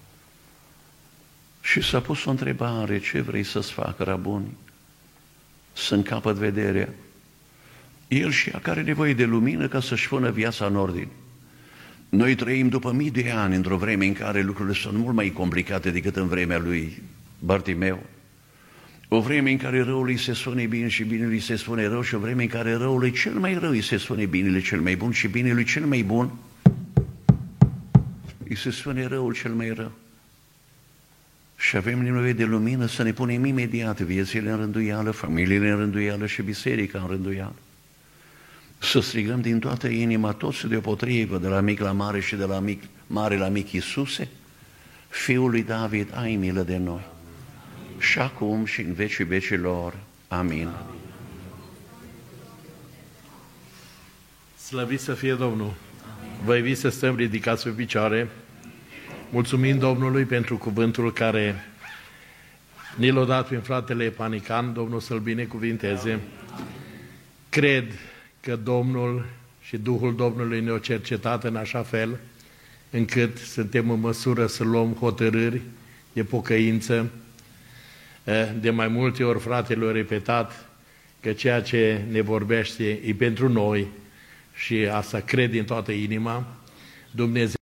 Și s-a pus o întrebare: ce vrei să-ți fac, Rabuni? Să-mi capăt vederea. El și ea care are nevoie de lumină ca să-și pună viața în ordine. Noi trăim după mii de ani într-o vreme în care lucrurile sunt mult mai complicate decât în vremea lui Bartimeu. O vreme în care răul îi se spune bine și binele îi se spune rău și o vreme în care răului cel mai rău îi se spune binele cel mai bun și binelui cel mai bun îi se spune răul cel mai rău. Și avem nevoie de lumină să ne punem imediat viețile în rânduială, familiile în rânduială și biserica în rânduială. Să strigăm din toată inima toți deopotrivă, de la mic la mare și de la mare la mic: Iisuse, Fiul lui David, ai milă de noi. Și acum și în vecii vecilor. Amin. Slăvit să fie Domnul! Vă invit să stăm ridicați pe picioare, mulțumind Domnului pentru cuvântul care ni l-a dat prin fratele Panican, Domnul să-l binecuvinteze. Cred că Domnul și Duhul Domnului ne-a cercetat în așa fel încât suntem în măsură să luăm hotărâri de pocăință. De mai multe ori fratele a repetat că ceea ce ne vorbește e pentru noi și asta cred din toată inima. Dumnezeu